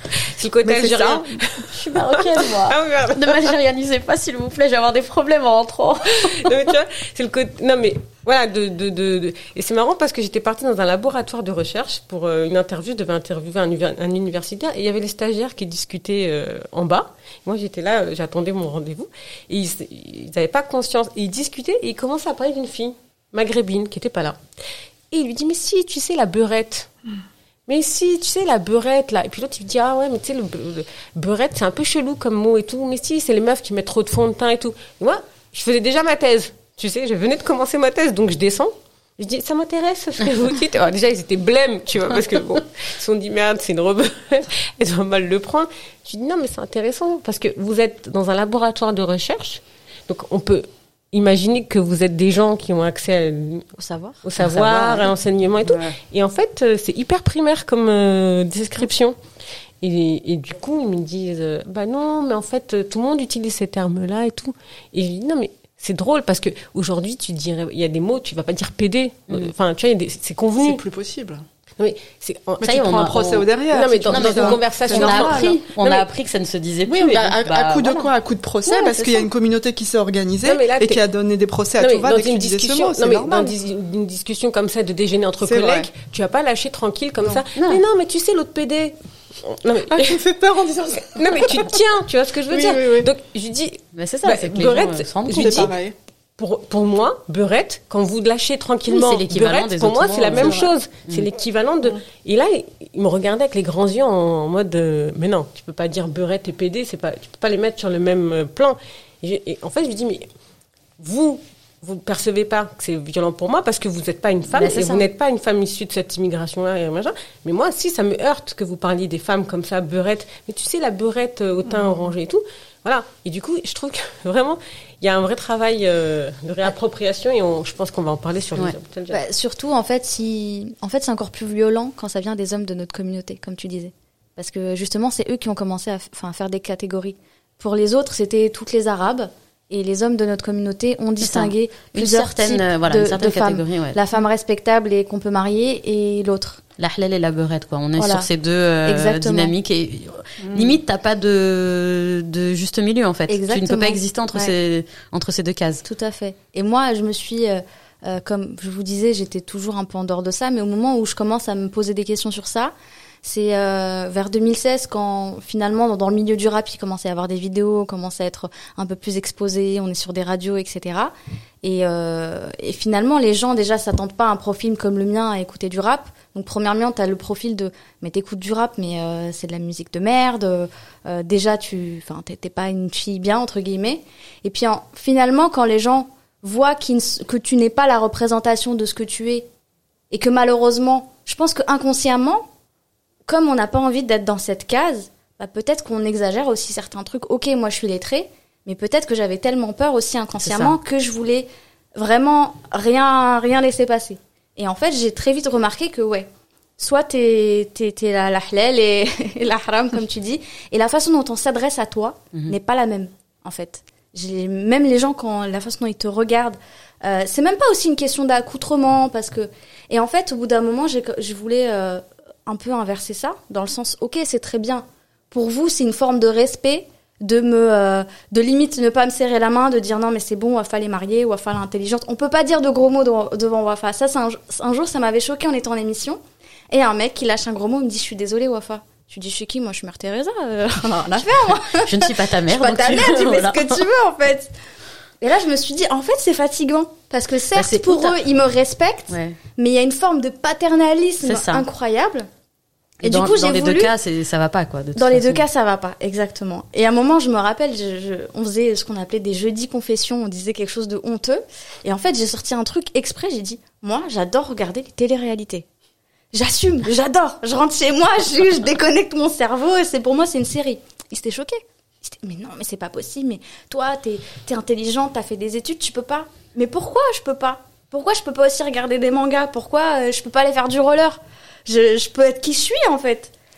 B: C'est le côté
F: Mais c'est
B: algérien.
F: ça.
A: Je suis marocaine, moi.
B: Ah, merde.
A: Ne m'algérianisez pas, s'il vous plaît, je vais avoir des problèmes en rentrant.
B: Non, mais tu vois, c'est le côté, non, mais, voilà, de, de, de, de... et c'est marrant parce que j'étais partie dans un laboratoire de recherche pour euh, une interview, je devais interviewer un, uver- un universitaire et il y avait les stagiaires qui discutaient euh, en bas. Moi, j'étais là, euh, j'attendais mon rendez-vous et ils, ils avaient pas conscience. Et ils discutaient et ils commençaient à parler d'une fille maghrébine qui était pas là. Et il lui dit, mais si, tu sais, la beurette. Mais si, tu sais, la beurette, là. Et puis l'autre, il me dit, ah ouais, mais tu sais, le, le beurette, c'est un peu chelou comme mot et tout. Mais si, c'est les meufs qui mettent trop de fond de teint et tout. Et moi, je faisais déjà ma thèse. Tu sais, je venais de commencer ma thèse, donc je descends. Je dis, ça m'intéresse ce que vous dites. Alors déjà, ils étaient blêmes, tu vois, parce que bon, ils se sont dit, merde, c'est une rebelle, elle doit mal le prendre. Je dis, non, mais c'est intéressant, parce que vous êtes dans un laboratoire de recherche, donc on peut imaginer que vous êtes des gens qui ont accès à,
D: Au savoir.
B: au savoir,
A: savoir, ouais.
B: à l'enseignement et tout.
F: Ouais.
B: Et en fait, euh, c'est hyper primaire comme euh, description. Et, et du coup, ils me disent, euh, bah non, mais en fait, euh, tout le monde utilise ces termes-là et tout. Et je dis, non, mais c'est drôle parce que aujourd'hui, tu dirais, il y a des mots, tu vas pas dire pédé.
A: Mm.
B: Enfin, tu vois, il y a des- c'est convenu.
F: C'est plus possible.
B: Non, mais c'est, en-
F: Mais
A: Ça
F: tu
A: y est, on
F: prends
A: a-
F: un procès
A: on-
F: au derrière.
B: non, mais
F: si tu
B: dans,
F: veux.
B: dans
A: ça.
B: une conversation.
A: On a
F: normal.
A: appris, on
B: Non, mais-
A: a appris que ça ne se disait plus.
F: Oui, mais
A: et
F: à,
A: donc,
F: à- à
A: bah,
F: coup de
A: voilà.
F: quoi? À coup de procès,
B: Ouais,
F: parce
B: c'est
F: qu'il y a
B: ça.
F: une communauté qui s'est organisée
B: Non, mais là,
F: et
B: t'es-
F: qui a donné des procès à
B: Non,
F: tout
B: mais
F: va
B: dans
F: dès que
B: une
F: tu disais ce
B: discussion,
F: mot, c'est
B: non, mais
F: normal.
B: dans dis- une discussion comme ça de déjeuner entre
F: C'est
B: collègues,
F: vrai.
B: tu vas pas lâcher tranquille comme
F: Non.
B: ça.
A: Non.
B: Mais non, mais tu sais, l'autre pédé. Non, mais,
F: Ah, tu me fais peur en disant ça.
B: non, mais tu te tiens, tu vois ce que je veux
F: Oui,
B: dire.
F: oui, oui.
B: Donc, je lui dis,
A: Bah, c'est ça,
B: Bah,
A: c'est que les
B: Beurette,
A: gens, euh, se rendent
B: je
A: compte.
B: lui
F: C'est
B: dis-
F: pareil.
B: pour, pour moi, beurette, quand vous lâchez tranquillement,
A: Oui, c'est l'équivalent
B: beurette,
A: des
B: pour moi,
A: autres
B: c'est la
A: mots,
B: même
A: c'est vrai.
B: chose. C'est
A: Mm.
B: l'équivalent de. Et là, il- il me regardait avec les grands yeux en, en mode, euh, mais non, tu peux pas dire beurette et pédé, c'est pas, tu peux pas les mettre sur le même euh, plan. Et, j'ai- et en fait, je lui dis, mais vous, vous percevez pas que c'est violent pour moi parce que vous n'êtes pas une femme
A: Bah, c'est
B: et
A: ça.
B: vous n'êtes pas une femme issue de cette immigration-là et machin. Mais moi, si, ça me heurte que vous parliez des femmes comme ça, beurette. Mais tu sais, la beurette euh, au teint orangé et tout. Voilà. Et du coup, je trouve que vraiment, il y a un vrai travail euh, de réappropriation et on, je pense qu'on va en parler sur
A: Ouais.
B: les
D: Bah, surtout, en fait, si, en fait, c'est encore plus violent quand ça vient des hommes de notre communauté, comme tu disais. Parce que justement, c'est eux qui ont commencé à, f- enfin, à faire des catégories. Pour les autres, c'était toutes les Arabes. Et les hommes de notre communauté ont distingué
A: Une
D: plusieurs
A: certaine,
D: types
A: euh, voilà,
D: de,
A: une certaine
D: de femmes.
A: catégorie, ouais.
D: La femme respectable et qu'on peut marier et l'autre.
A: La halal et la beurette, quoi. On est
D: Voilà.
A: sur ces deux euh,
D: Exactement.
A: dynamiques et limite, t'as pas de, de juste milieu, en fait. Tu ne peux
D: Exactement.
A: pas exister entre,
D: Ouais.
A: ces, entre ces deux cases.
D: Tout à fait. Et moi, je me suis, euh, euh, comme je vous disais, j'étais toujours un peu en dehors de ça, mais au moment où je commence à me poser des questions sur ça, c'est euh, vers deux mille seize quand finalement dans, dans le milieu du rap, il commençait à y avoir des vidéos, commençait à être un peu plus exposé, on est sur des radios, et cetera. Et, euh, et finalement, les gens déjà s'attendent pas à un profil comme le mien à écouter du rap. Donc premièrement, t'as le profil de mais t'écoutes du rap, mais euh, c'est de la musique de merde. Euh, déjà, tu, enfin, t'es t'es pas une fille bien entre guillemets. Et puis en, finalement, quand les gens voient qu'ils ne- que tu n'es pas la représentation de ce que tu es, et que malheureusement, je pense que inconsciemment, comme on n'a pas envie d'être dans cette case, bah peut-être qu'on exagère aussi certains trucs. Ok, moi je suis lettrée, mais peut-être que j'avais tellement peur aussi inconsciemment que je voulais vraiment rien rien laisser passer. Et en fait, j'ai très vite remarqué que ouais, soit t'es t'es t'es la, la halal et, et la haram comme tu dis, et la façon dont on s'adresse à toi
A: Mhm.
D: n'est pas la même en fait. J'ai même les gens quand la façon dont ils te regardent, euh, c'est même pas aussi une question d'accoutrement parce que et en fait au bout d'un moment j'ai je voulais euh, un peu inverser ça dans le sens ok c'est très bien pour vous c'est une forme de respect de me euh, de limite ne pas me serrer la main de dire non mais c'est bon Wafa est mariée Wafa est intelligente on peut pas dire de gros mots devant, devant Wafa ça c'est un, un jour ça m'avait choqué en étant en émission et un mec qui lâche un gros mot me dit je suis désolée Wafa je lui dis je suis qui moi je suis Mère Teresa euh, on a rien à faire moi
A: Je ne suis pas ta
D: je
A: mère.
D: suis pas
A: donc
D: ta
A: tu-
D: mère, tu fais
A: voilà.
D: ce que tu veux en fait. Et là, je me suis dit, en fait, c'est fatigant. Parce que certes,
A: Bah, c'est
D: pour
A: tout à-
D: eux, ils me respectent,
A: Ouais.
D: mais il y a une forme de paternalisme
A: C'est ça.
D: incroyable.
A: Et,
D: Et,
A: dans,
D: du coup,
A: dans
D: j'ai
A: les
D: voulu...
A: deux cas, c'est, ça va pas, quoi. de toute
D: Dans les
A: façon.
D: deux cas, ça va pas, exactement. Et à un moment, je me rappelle, je, je, on faisait ce qu'on appelait des jeudis confessions, on disait quelque chose de honteux. Et en fait, j'ai sorti un truc exprès, j'ai dit, moi, j'adore regarder les téléréalités. J'assume, j'adore. Je rentre chez moi, je, je déconnecte mon cerveau et c'est pour moi, c'est une série. Ils étaient choqués. Ils étaient, mais non, mais c'est pas possible. Mais toi, t'es, t'es intelligente, t'as fait des études, tu peux pas. Mais pourquoi je peux pas? Pourquoi je peux pas aussi regarder des mangas? Pourquoi euh, je peux pas aller faire du roller? Je, je peux être qui je suis, en fait.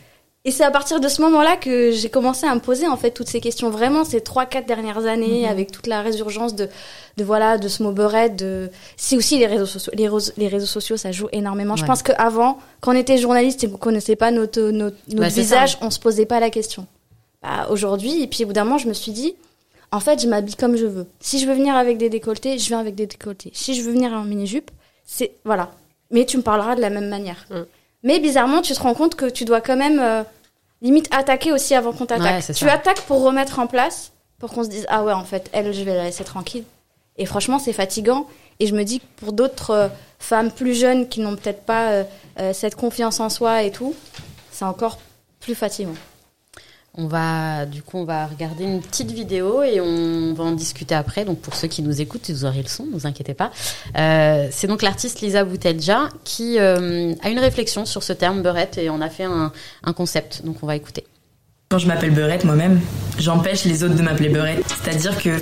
D: Et c'est à partir de ce moment-là que j'ai commencé à me poser en fait toutes ces questions. Vraiment, ces trois, quatre dernières années, mmh. avec toute la résurgence de, de voilà, de ce mot beurette, de, c'est aussi les réseaux sociaux. Les, réseaux, les réseaux sociaux, ça joue énormément. Ouais. Je pense qu'avant, quand on était journaliste et qu'on connaissait pas notre, notre, notre bah, visage, ça. On se posait pas la question. Bah, aujourd'hui, et puis au bout d'un moment, je me suis dit, en fait, je m'habille comme je veux. Si je veux venir avec des décolletés, je viens avec des décolletés. Si je veux venir en mini-jupe, c'est, voilà. Mais tu me parleras de la même manière. Mmh. Mais bizarrement, tu te rends compte que tu dois quand même, euh, limite, attaquer aussi avant qu'on t'attaque. Ouais, tu ça. attaques pour remettre en place, pour qu'on se dise, ah ouais, en fait, elle, je vais la laisser tranquille. Et franchement, c'est fatigant. Et je me dis que pour d'autres euh, femmes plus jeunes qui n'ont peut-être pas euh, euh, cette confiance en soi et tout, c'est encore plus fatigant.
A: On va, du coup, on va regarder une petite vidéo et on va en discuter après. Donc, pour ceux qui nous écoutent, vous aurez le son, ne vous inquiétez pas. Euh, c'est donc l'artiste Lisa Boutelja qui euh, a une réflexion sur ce terme beurette et on a fait un, un concept. Donc, on va écouter.
G: Quand je m'appelle beurette moi-même, j'empêche les autres de m'appeler beurette. C'est-à-dire que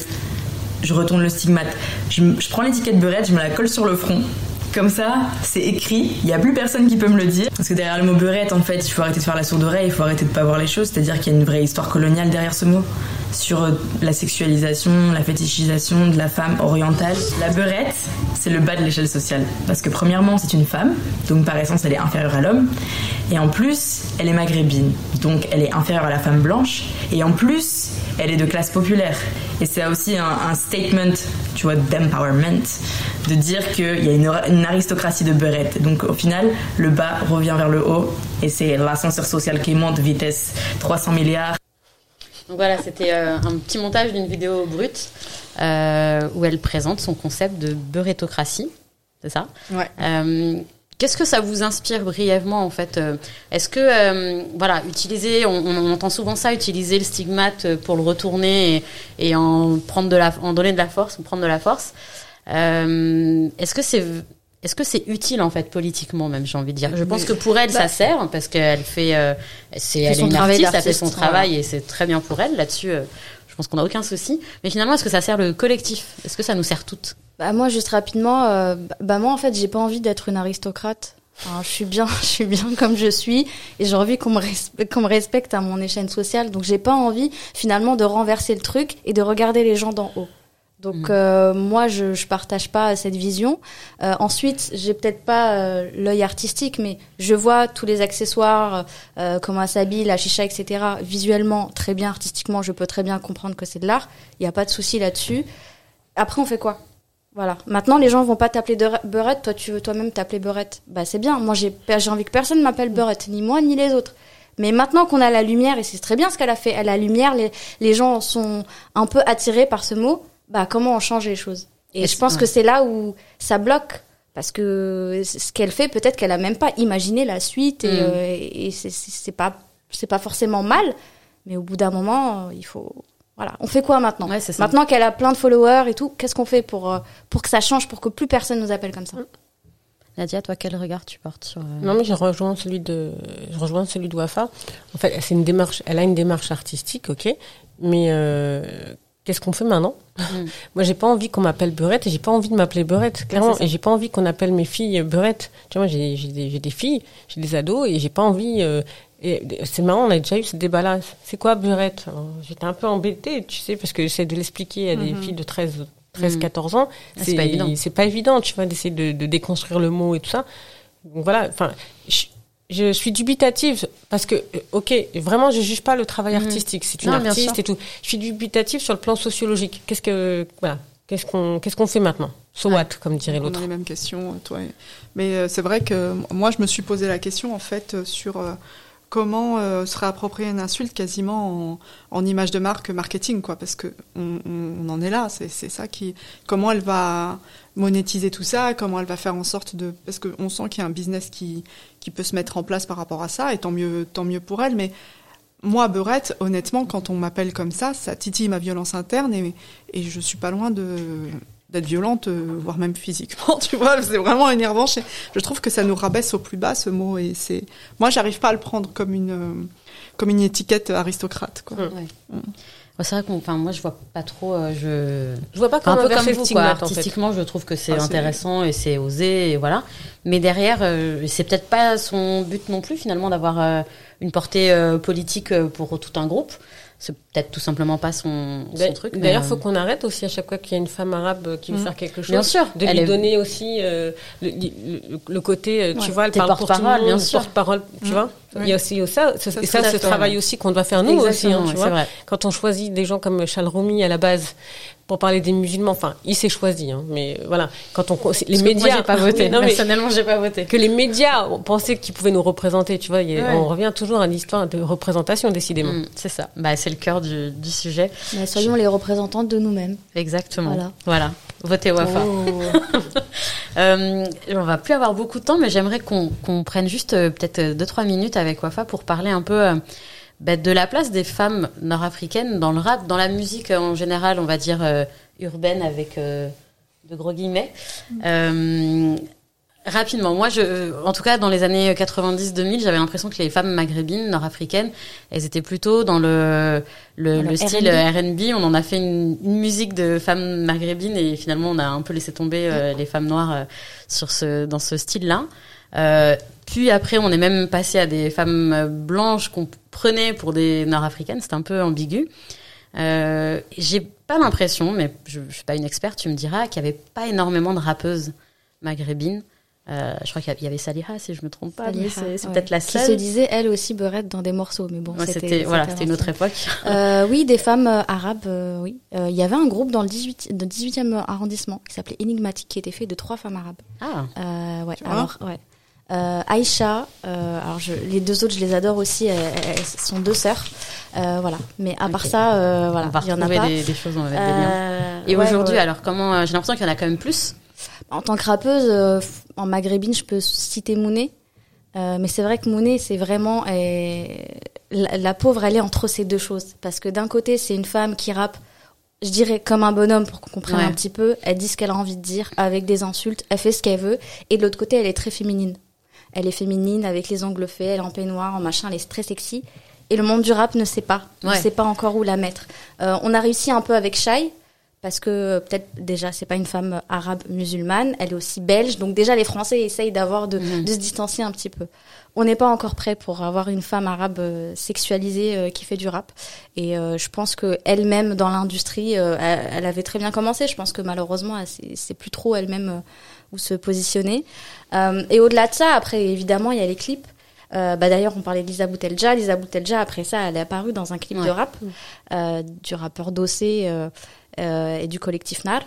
G: je retourne le stigmate. Je, je prends l'étiquette beurette, je me la colle sur le front. Comme ça, c'est écrit, il n'y a plus personne qui peut me le dire. Parce que derrière le mot beurette, en fait, il faut arrêter de faire la sourde oreille, il faut arrêter de pas voir les choses. C'est-à-dire qu'il y a une vraie histoire coloniale derrière ce mot. Sur la sexualisation, la fétichisation de la femme orientale. La beurette, c'est le bas de l'échelle sociale. Parce que premièrement, c'est une femme, donc par essence, elle est inférieure à l'homme. Et en plus, elle est maghrébine, donc elle est inférieure à la femme blanche. Et en plus, elle est de classe populaire. Et c'est aussi un, un statement, tu vois, d'empowerment, de dire qu'il y a une, une aristocratie de beurette. Donc au final, le bas revient vers le haut et c'est l'ascenseur social qui monte vitesse trois cents milliards.
A: Donc voilà, c'était euh, un petit montage d'une vidéo brute euh, où elle présente son concept de beurettocratie, c'est ça ?
F: Ouais.
A: Euh, Qu'est-ce que ça vous inspire brièvement en fait ? Est-ce que euh, voilà, utiliser, on, on entend souvent ça, utiliser le stigmate pour le retourner et, et en prendre de la, en donner de la force, ou prendre de la force. Euh, est-ce que c'est, est-ce que c'est utile en fait politiquement même, j'ai envie de dire. Je pense que pour elle bah, ça sert parce qu'elle fait, euh, c'est, elle est une artiste, elle fait son travail ouais. et c'est très bien pour elle. Là-dessus, euh, je pense qu'on n'a aucun souci. Mais finalement, est-ce que ça sert le collectif ? Est-ce que ça nous sert toutes ?
D: Bah moi juste rapidement, euh, bah moi en fait j'ai pas envie d'être une aristocrate. Enfin, je suis bien, je suis bien comme je suis et j'ai envie qu'on me respecte, qu'on me respecte à mon échelle sociale. Donc j'ai pas envie finalement de renverser le truc et de regarder les gens d'en haut. Donc mmh. euh, moi je je partage pas cette vision. Euh, ensuite j'ai peut-être pas euh, l'œil artistique, mais je vois tous les accessoires, euh, comment elle s'habille, la chicha, et cetera. Visuellement très bien, artistiquement je peux très bien comprendre que c'est de l'art. Il y a pas de souci là-dessus. Après on fait quoi ? Voilà. Maintenant, les gens vont pas t'appeler de beurette. Toi, tu veux toi-même t'appeler beurette. Bah, c'est bien. Moi, j'ai, j'ai envie que personne m'appelle beurette. Ni moi, ni les autres. Mais maintenant qu'on a la lumière, et c'est très bien ce qu'elle a fait. Elle a la lumière, les, les gens sont un peu attirés par ce mot. Bah, comment on change les choses? Et, et je pense ouais. que c'est là où ça bloque. Parce que ce qu'elle fait, peut-être qu'elle a même pas imaginé la suite. Et, mmh. euh, et c'est, c'est, c'est pas, c'est pas forcément mal. Mais au bout d'un moment, il faut, voilà, on fait quoi maintenant ? Ouais, c'est ça. Maintenant qu'elle a plein de followers et tout, qu'est-ce qu'on fait pour, pour que ça change, pour que plus personne nous appelle comme ça ?
A: Nadia, toi, quel regard tu portes sur... Euh...
B: Non, mais je rejoins celui de, je rejoins celui de Wafa. En fait, c'est une démarche, elle a une démarche artistique, ok, mais euh, qu'est-ce qu'on fait maintenant ? mm. Moi, j'ai pas envie qu'on m'appelle Beurette et j'ai pas envie de m'appeler Beurette, clairement, et j'ai pas envie qu'on appelle mes filles Beurette. Tu vois, moi, j'ai, j'ai, des, j'ai des filles, j'ai des ados et j'ai pas envie... Euh, Et c'est marrant, on a déjà eu ce débat-là. C'est quoi beurette ? Alors, j'étais un peu embêtée, tu sais, parce que j'essaie de l'expliquer à des mm-hmm. filles de treize, quatorze ans.
A: C'est, c'est pas évident.
B: C'est pas évident, tu vois, d'essayer de, de déconstruire le mot et tout ça. Donc voilà, enfin, je, je suis dubitative parce que, ok, vraiment, je juge pas le travail mm-hmm. artistique. C'est une non, artiste et tout. Je suis dubitative sur le plan sociologique. Qu'est-ce que, voilà, qu'est-ce qu'on, qu'est-ce qu'on fait maintenant ? So what, comme dirait l'autre.
F: On a les mêmes questions, toi. Mais euh, c'est vrai que moi, je me suis posé la question, en fait, sur... Euh, comment euh, se réapproprier une insulte quasiment en, en image de marque marketing, quoi, parce que on, on en est là, c'est, c'est ça qui, comment elle va monétiser tout ça, comment elle va faire en sorte de, parce que on sent qu'il y a un business qui qui peut se mettre en place par rapport à ça, et tant mieux tant mieux pour elle, mais moi Beurette, honnêtement, quand on m'appelle comme ça, ça titille ma violence interne et et je suis pas loin de d'être violente, euh, voire même physiquement, tu vois, c'est vraiment énervant. Je, je trouve que ça nous rabaisse au plus bas, ce mot, et c'est, moi, j'arrive pas à le prendre comme une, euh, comme une étiquette aristocrate, quoi.
A: Ouais. Mm. Ouais, c'est vrai qu'on, enfin, moi, je vois pas trop. Euh, je,
B: Je vois pas
A: enfin,
B: comment
A: un peu comme
B: inverser
A: vous,
B: le
A: quoi.
B: stigmate, en fait.
A: Artistiquement, je trouve que c'est
F: Ah, c'est-
A: intéressant et c'est osé, et voilà. Mais derrière, euh, c'est peut-être pas son but non plus, finalement, d'avoir euh, une portée euh, politique euh, pour tout un groupe. C'est peut-être tout simplement pas son, son
B: D'a-
A: truc. mais,
B: D'ailleurs,
A: euh,
B: faut qu'on arrête aussi à chaque fois qu'il y a une femme arabe qui veut
F: Mm.
B: faire quelque chose.
A: Bien sûr,
B: De
A: elle
B: lui
A: est-
B: donner aussi euh, le, le, le côté, euh, tu
A: Ouais,
B: vois, elle
A: t'es
B: parle pour tout le
A: porte-parole,
B: monde,
A: bien
B: le
A: sûr.
B: porte-parole, tu vois. Il y a aussi ça, ce,
F: Ça,
B: et
F: c'est
B: ça,
A: tout à
B: ce
A: fait,
B: travail
A: ouais.
B: aussi qu'on doit faire nous aussi,
A: Exactement,
B: hein, tu
A: ouais,
B: vois.
A: c'est vrai.
B: Quand on choisit des gens comme Charles Roumi à la base pour parler des musulmans, enfin, il s'est choisi, hein, mais voilà. Quand on, les
A: parce que
B: médias,
A: moi, j'ai pas voté.
B: non, mais
A: Personnellement, j'ai pas voté.
B: que les médias pensaient qu'ils pouvaient nous représenter, tu vois. il y a-
A: Ouais.
B: On revient toujours à l'histoire de représentation, décidément.
A: Mm, c'est ça. Bah, c'est le cœur du, du sujet.
D: Mais soyons les représentantes de nous-mêmes.
A: Exactement.
D: Voilà.
A: Voilà. Votez Wafa.
B: Oh.
A: Euh, on va plus avoir beaucoup de temps, mais j'aimerais qu'on qu'on prenne juste euh, peut-être deux trois minutes avec Wafa pour parler un peu euh, bah, de la place des femmes nord-africaines dans le rap, dans la musique euh, en général, on va dire euh, urbaine avec euh, de gros guillemets. Euh, rapidement, moi, je, en tout cas, dans les années quatre-vingt-dix deux mille, j'avais l'impression que les femmes maghrébines, nord-africaines, elles étaient plutôt dans le le,
D: Dans
A: le
D: le
A: style
D: R and B.
A: R and B. On en a fait une, une musique de femmes maghrébines et finalement, on a un peu laissé tomber euh, les femmes noires euh, sur ce dans ce style-là. Euh, puis après, on est même passé à des femmes blanches qu'on prenait pour des nord-africaines. C'était un peu ambigu. Euh, j'ai pas l'impression, mais je, je suis pas une experte, tu me diras, qu'il y avait pas énormément de rappeuses maghrébines. Euh, je crois qu'il y avait Saliha, si je me trompe pas, mais
D: Saliha,
A: c'est, c'est
D: ouais.
A: peut-être la
D: Qui se
A: seule.
D: disait elle aussi beurette dans des morceaux, mais bon,
A: Ouais,
D: c'était,
A: c'était, voilà,
D: c'était
A: c'était une autre
D: l'ancienne.
A: époque.
D: Euh, oui, des femmes euh, arabes, euh, oui. Euh, Il y avait un groupe dans le dix-huit, de dix-huitième arrondissement qui s'appelait Enigmatique, qui était fait de trois femmes arabes.
A: Ah,
D: Euh, ouais,
F: Tu vois
D: alors, ouais. Euh, Aïcha, euh, alors je, les deux autres, je les adore aussi, elles, elles sont deux sœurs. Euh, voilà. Mais à part
A: Ok.
D: ça, euh, voilà,
A: on va
D: il y en a
A: retrouver
D: pas.
A: des, des choses, on va mettre des liens.
D: Euh,
A: Et
D: ouais,
A: aujourd'hui,
D: ouais.
A: alors comment, euh, j'ai l'impression qu'il y en a quand même plus.
D: En tant que rappeuse, euh, en maghrébine, je peux citer Mouné. Euh, mais c'est vrai que Mouné, c'est vraiment... euh, la, la pauvre, elle est entre ces deux choses. Parce que d'un côté, c'est une femme qui rappe, je dirais, comme un bonhomme, pour qu'on comprenne
A: Ouais.
D: un petit peu. Elle dit ce qu'elle a envie de dire, avec des insultes. Elle fait ce qu'elle veut. Et de l'autre côté, elle est très féminine. Elle est féminine, avec les ongles faits, elle est en peignoir, en machin, elle est très sexy. Et le monde du rap ne sait pas.
A: Ouais.
D: Ne sait pas encore où la mettre. Euh, on a réussi un peu avec Shai, parce que euh, peut-être déjà c'est pas une femme arabe musulmane, elle est aussi belge, donc déjà les Français essayent d'avoir de,
A: Mhm.
D: de se distancier un petit peu. On n'est pas encore prêt pour avoir une femme arabe euh, sexualisée euh, qui fait du rap, et euh, je pense que elle-même dans l'industrie, euh, elle, elle avait très bien commencé. Je pense que malheureusement elle sait, sait plus trop elle-même euh, où se positionner. Euh, et au-delà de ça, après évidemment il y a les clips. Euh, bah d'ailleurs, on parlait de Lisa Boutelja. Lisa Boutelja, après ça, elle est apparue dans un clip
A: Ouais.
D: de rap euh, du rappeur Dossé euh, euh, et du collectif Nar,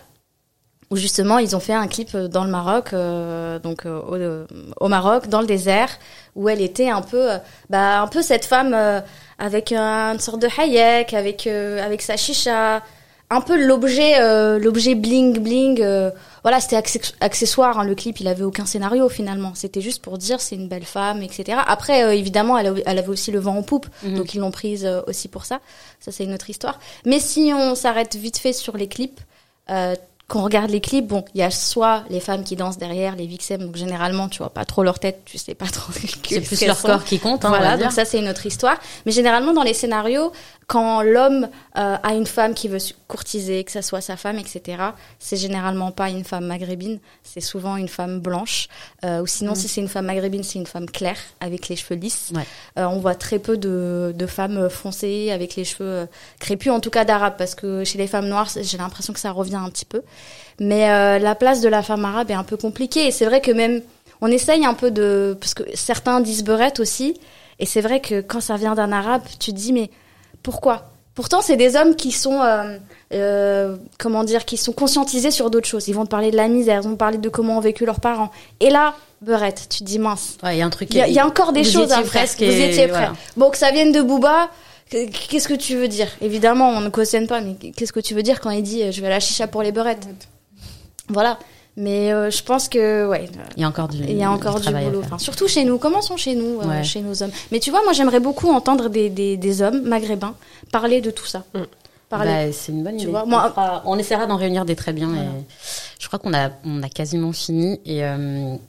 D: où justement ils ont fait un clip dans le Maroc, euh, donc euh, au, au Maroc, dans le désert, où elle était un peu, euh, bah un peu cette femme euh, avec un, une sorte de hayek, avec euh, avec sa chicha, un peu l'objet euh, l'objet bling bling. Euh, voilà, c'était access- accessoire. Hein, le clip, il avait aucun scénario finalement. C'était juste pour dire c'est une belle femme, et cetera. Après, euh, évidemment, elle, a- elle avait aussi le vent en poupe,
A: Mhm.
D: donc ils l'ont prise euh, aussi pour ça. Ça, c'est une autre histoire. Mais si on s'arrête vite fait sur les clips, euh, quand on regarde les clips, bon, il y a soit les femmes qui dansent derrière, les vixem, donc généralement, tu vois pas trop leur tête, tu sais pas trop.
A: C'est plus leur corps qui compte, hein, on
D: Voilà,
A: va
D: donc
A: dire.
D: ça c'est une autre histoire. Mais généralement dans les scénarios, quand l'homme euh, a une femme qui veut su- courtiser, que ça soit sa femme, et cetera, c'est généralement pas une femme maghrébine, c'est souvent une femme blanche. Euh, ou sinon,
A: Mm.
D: si c'est une femme maghrébine, c'est une femme claire, avec les cheveux lisses.
A: Ouais.
D: Euh, on voit très peu de, de femmes foncées, avec les cheveux euh, crépus, en tout cas d'arabes, parce que chez les femmes noires, j'ai l'impression que ça revient un petit peu. Mais euh, la place de la femme arabe est un peu compliquée. Et c'est vrai que même, on essaye un peu de... Parce que certains disent beurette aussi. Et c'est vrai que quand ça vient d'un arabe, tu te dis, mais pourquoi ? Pourtant, c'est des hommes qui sont, euh, euh, comment dire, qui sont conscientisés sur d'autres choses. Ils vont te parler de la misère, ils vont te parler de comment ont vécu leurs parents. Et là, beurette, tu te dis, mince.
A: Ouais, il y a un truc.
D: Il y, a- il y a encore des
A: Vous
D: choses à
A: étiez
D: faire.
A: presque
D: Vous
A: et
D: étiez prêts.
A: voilà.
D: Bon, que ça vienne de Booba, que- qu'est-ce que tu veux dire ? Évidemment, on ne cautionne pas, mais qu'est-ce que tu veux dire quand il dit euh, je vais à la chicha pour les beurettes ? Voilà. Mais euh, je pense que, ouais,
A: Il y a encore du.
D: il y a encore du,
A: travail à
D: boulot.
A: faire.
D: Enfin, surtout chez nous. Commençons chez nous, euh,
A: Ouais.
D: chez nos hommes. Mais tu vois, moi, j'aimerais beaucoup entendre des, des, des hommes maghrébins parler de tout ça.
B: Mm.
D: Parler.
A: Bah, c'est une bonne
D: Tu
A: idée.
D: vois, moi-
A: on, fera- on essaiera d'en réunir des très bien.
D: Voilà.
A: Et je crois qu'on a, on a quasiment fini. Et, euh,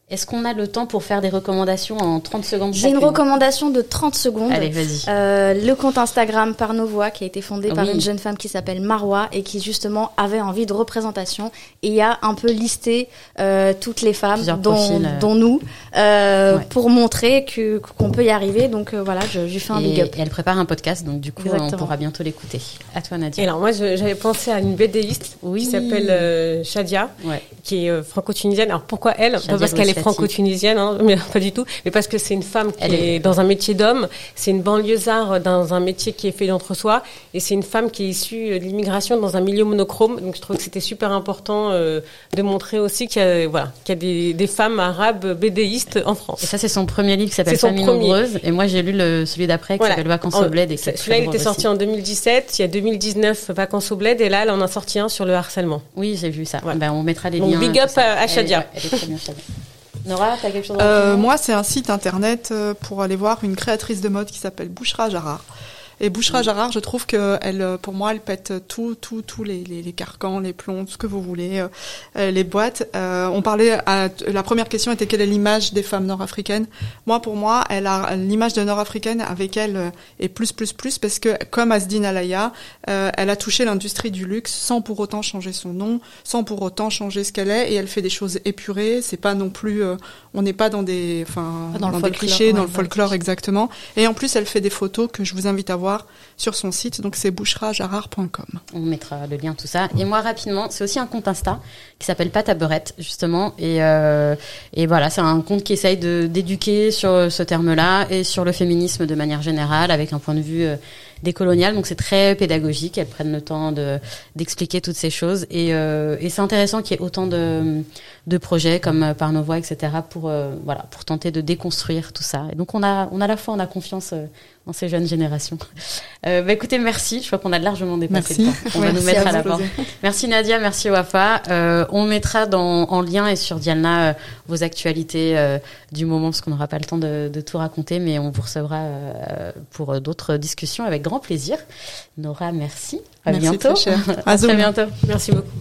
A: Est-ce qu'on a le temps pour faire des recommandations en trente secondes?
D: J'ai une
A: chacune
D: recommandation de trente secondes.
A: Allez, vas-y.
D: Euh, le compte Instagram Par nos voix, qui a été fondé
A: Oui.
D: par une jeune femme qui s'appelle Marwa et qui justement avait envie de représentation. Et il y a un peu listé euh, toutes les femmes,
A: Plusieurs
D: dont,
A: profils, euh.
D: dont nous, euh,
A: Ouais.
D: pour montrer que, qu'on peut y arriver. Donc euh, voilà, je, je lui fais un
A: et,
D: big up.
A: et elle prépare un podcast, donc du coup,
D: Exactement.
A: on pourra bientôt l'écouter. À toi, Nadia.
B: Et alors moi, je- j'avais pensé à une BDiste
A: Oui.
B: qui s'appelle euh, Shadia,
A: Ouais.
B: qui est euh, franco-tunisienne. Alors pourquoi elle?
A: Shadia
B: Pas parce qu'elle est
A: Rouslati.
B: franco-tunisienne, hein, mais pas du tout, mais parce que c'est une femme qui
A: Elle
B: est...
A: est-
B: dans un métier d'homme. C'est une banlieusard dans un métier qui est fait d'entre-soi, et c'est une femme qui est issue de l'immigration dans un milieu monochrome. Donc je trouve que c'était super important euh, de montrer aussi qu'il y a, voilà, qu'il y a des, des femmes arabes bédéistes en
A: Et
B: France.
A: ça, c'est son premier livre qui s'appelle
B: C'est son
A: Famille
B: premier.
A: nombreuse. Et moi, j'ai lu le, celui d'après qui
B: Voilà.
A: s'appelle Vacances
B: En-
A: au bled. Et qui est
B: Celui-là,
A: très
B: il était
A: drôle
B: sorti
A: aussi.
B: en deux mille dix-sept. Il y a deux mille dix-neuf, Vacances au bled, et là, elle en a sorti un sur le harcèlement.
A: Oui, j'ai vu ça.
B: Voilà.
A: Ben, on mettra les
B: Donc,
A: liens.
B: big
A: tout
B: up
A: ça.
B: à- à
A: Elle est-
B: Shadia.
A: ouais, Elle est très bien, Shadia. Nora, t'as quelque chose à
F: Euh,
A: recommander?
F: moi, c'est un site internet euh, pour aller voir une créatrice de mode qui s'appelle Bouchra Jarrar. Et Bouchra Jarrar, je trouve que elle, euh, pour moi, elle pète tout, tout, tout les, les, les carcans, les plombs, tout ce que vous voulez, euh, euh, les boîtes. Euh, on parlait, à, la première question était quelle est l'image des femmes nord-africaines. Moi, pour moi, elle a l'image de nord-africaine avec elle euh, est plus, plus, plus, parce que comme Asdine Alaya, euh, elle a touché l'industrie du luxe sans pour autant changer son nom, sans pour autant changer ce qu'elle est, et elle fait des choses épurées. C'est pas non plus, euh, on n'est pas dans des, enfin,
D: Pas dans le
F: des
D: folklore,
F: clichés,
D: ouais,
F: dans le
D: dans le
F: folklore exactement. Et en plus, elle fait des photos que je vous invite à voir sur son site, donc c'est bouchra jarrar point com.
A: On mettra le lien, tout ça. Et moi, rapidement, c'est aussi un compte Insta qui s'appelle Pâte à beurette, justement. Et, euh, et voilà, c'est un compte qui essaye de, d'éduquer sur ce terme-là et sur le féminisme de manière générale, avec un point de vue euh, décolonial. Donc c'est très pédagogique. Elles prennent le temps de, d'expliquer toutes ces choses. Et, euh, et c'est intéressant qu'il y ait autant de, de projets comme euh, Par nos voix, et cetera pour, euh, voilà, pour tenter de déconstruire tout ça. Et donc on a, on a la foi, on a confiance euh, dans ces jeunes générations. Euh, bah, écoutez, merci. Je crois qu'on a largement dépassé
F: Merci.
A: le temps. On va
F: Ouais,
A: nous
F: merci
A: mettre
F: à
A: à la
F: vous.
A: porte. Merci Nadia, merci Wafa. Euh, on mettra dans, en lien et sur Dialna euh, vos actualités euh, du moment, parce qu'on n'aura pas le temps de, de tout raconter, mais on vous recevra euh, pour d'autres discussions avec grand plaisir. Nora, merci. À
F: Merci,
A: bientôt.
F: très cher.
A: À
F: Azoum.
A: très bientôt.
B: Merci beaucoup.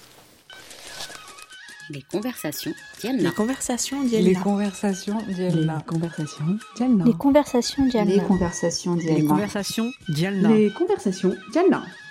A: Les conversations
H: Les
A: Dialna.
H: conversations
C: Les
H: d'Yelna.
C: conversations
E: Les
C: Dialna.
E: conversations Dialna.
I: Les conversations
E: Les
I: Dialna.
E: conversations
C: Les
E: Dialna.
C: conversations Dialna.
E: Les conversations Dialna.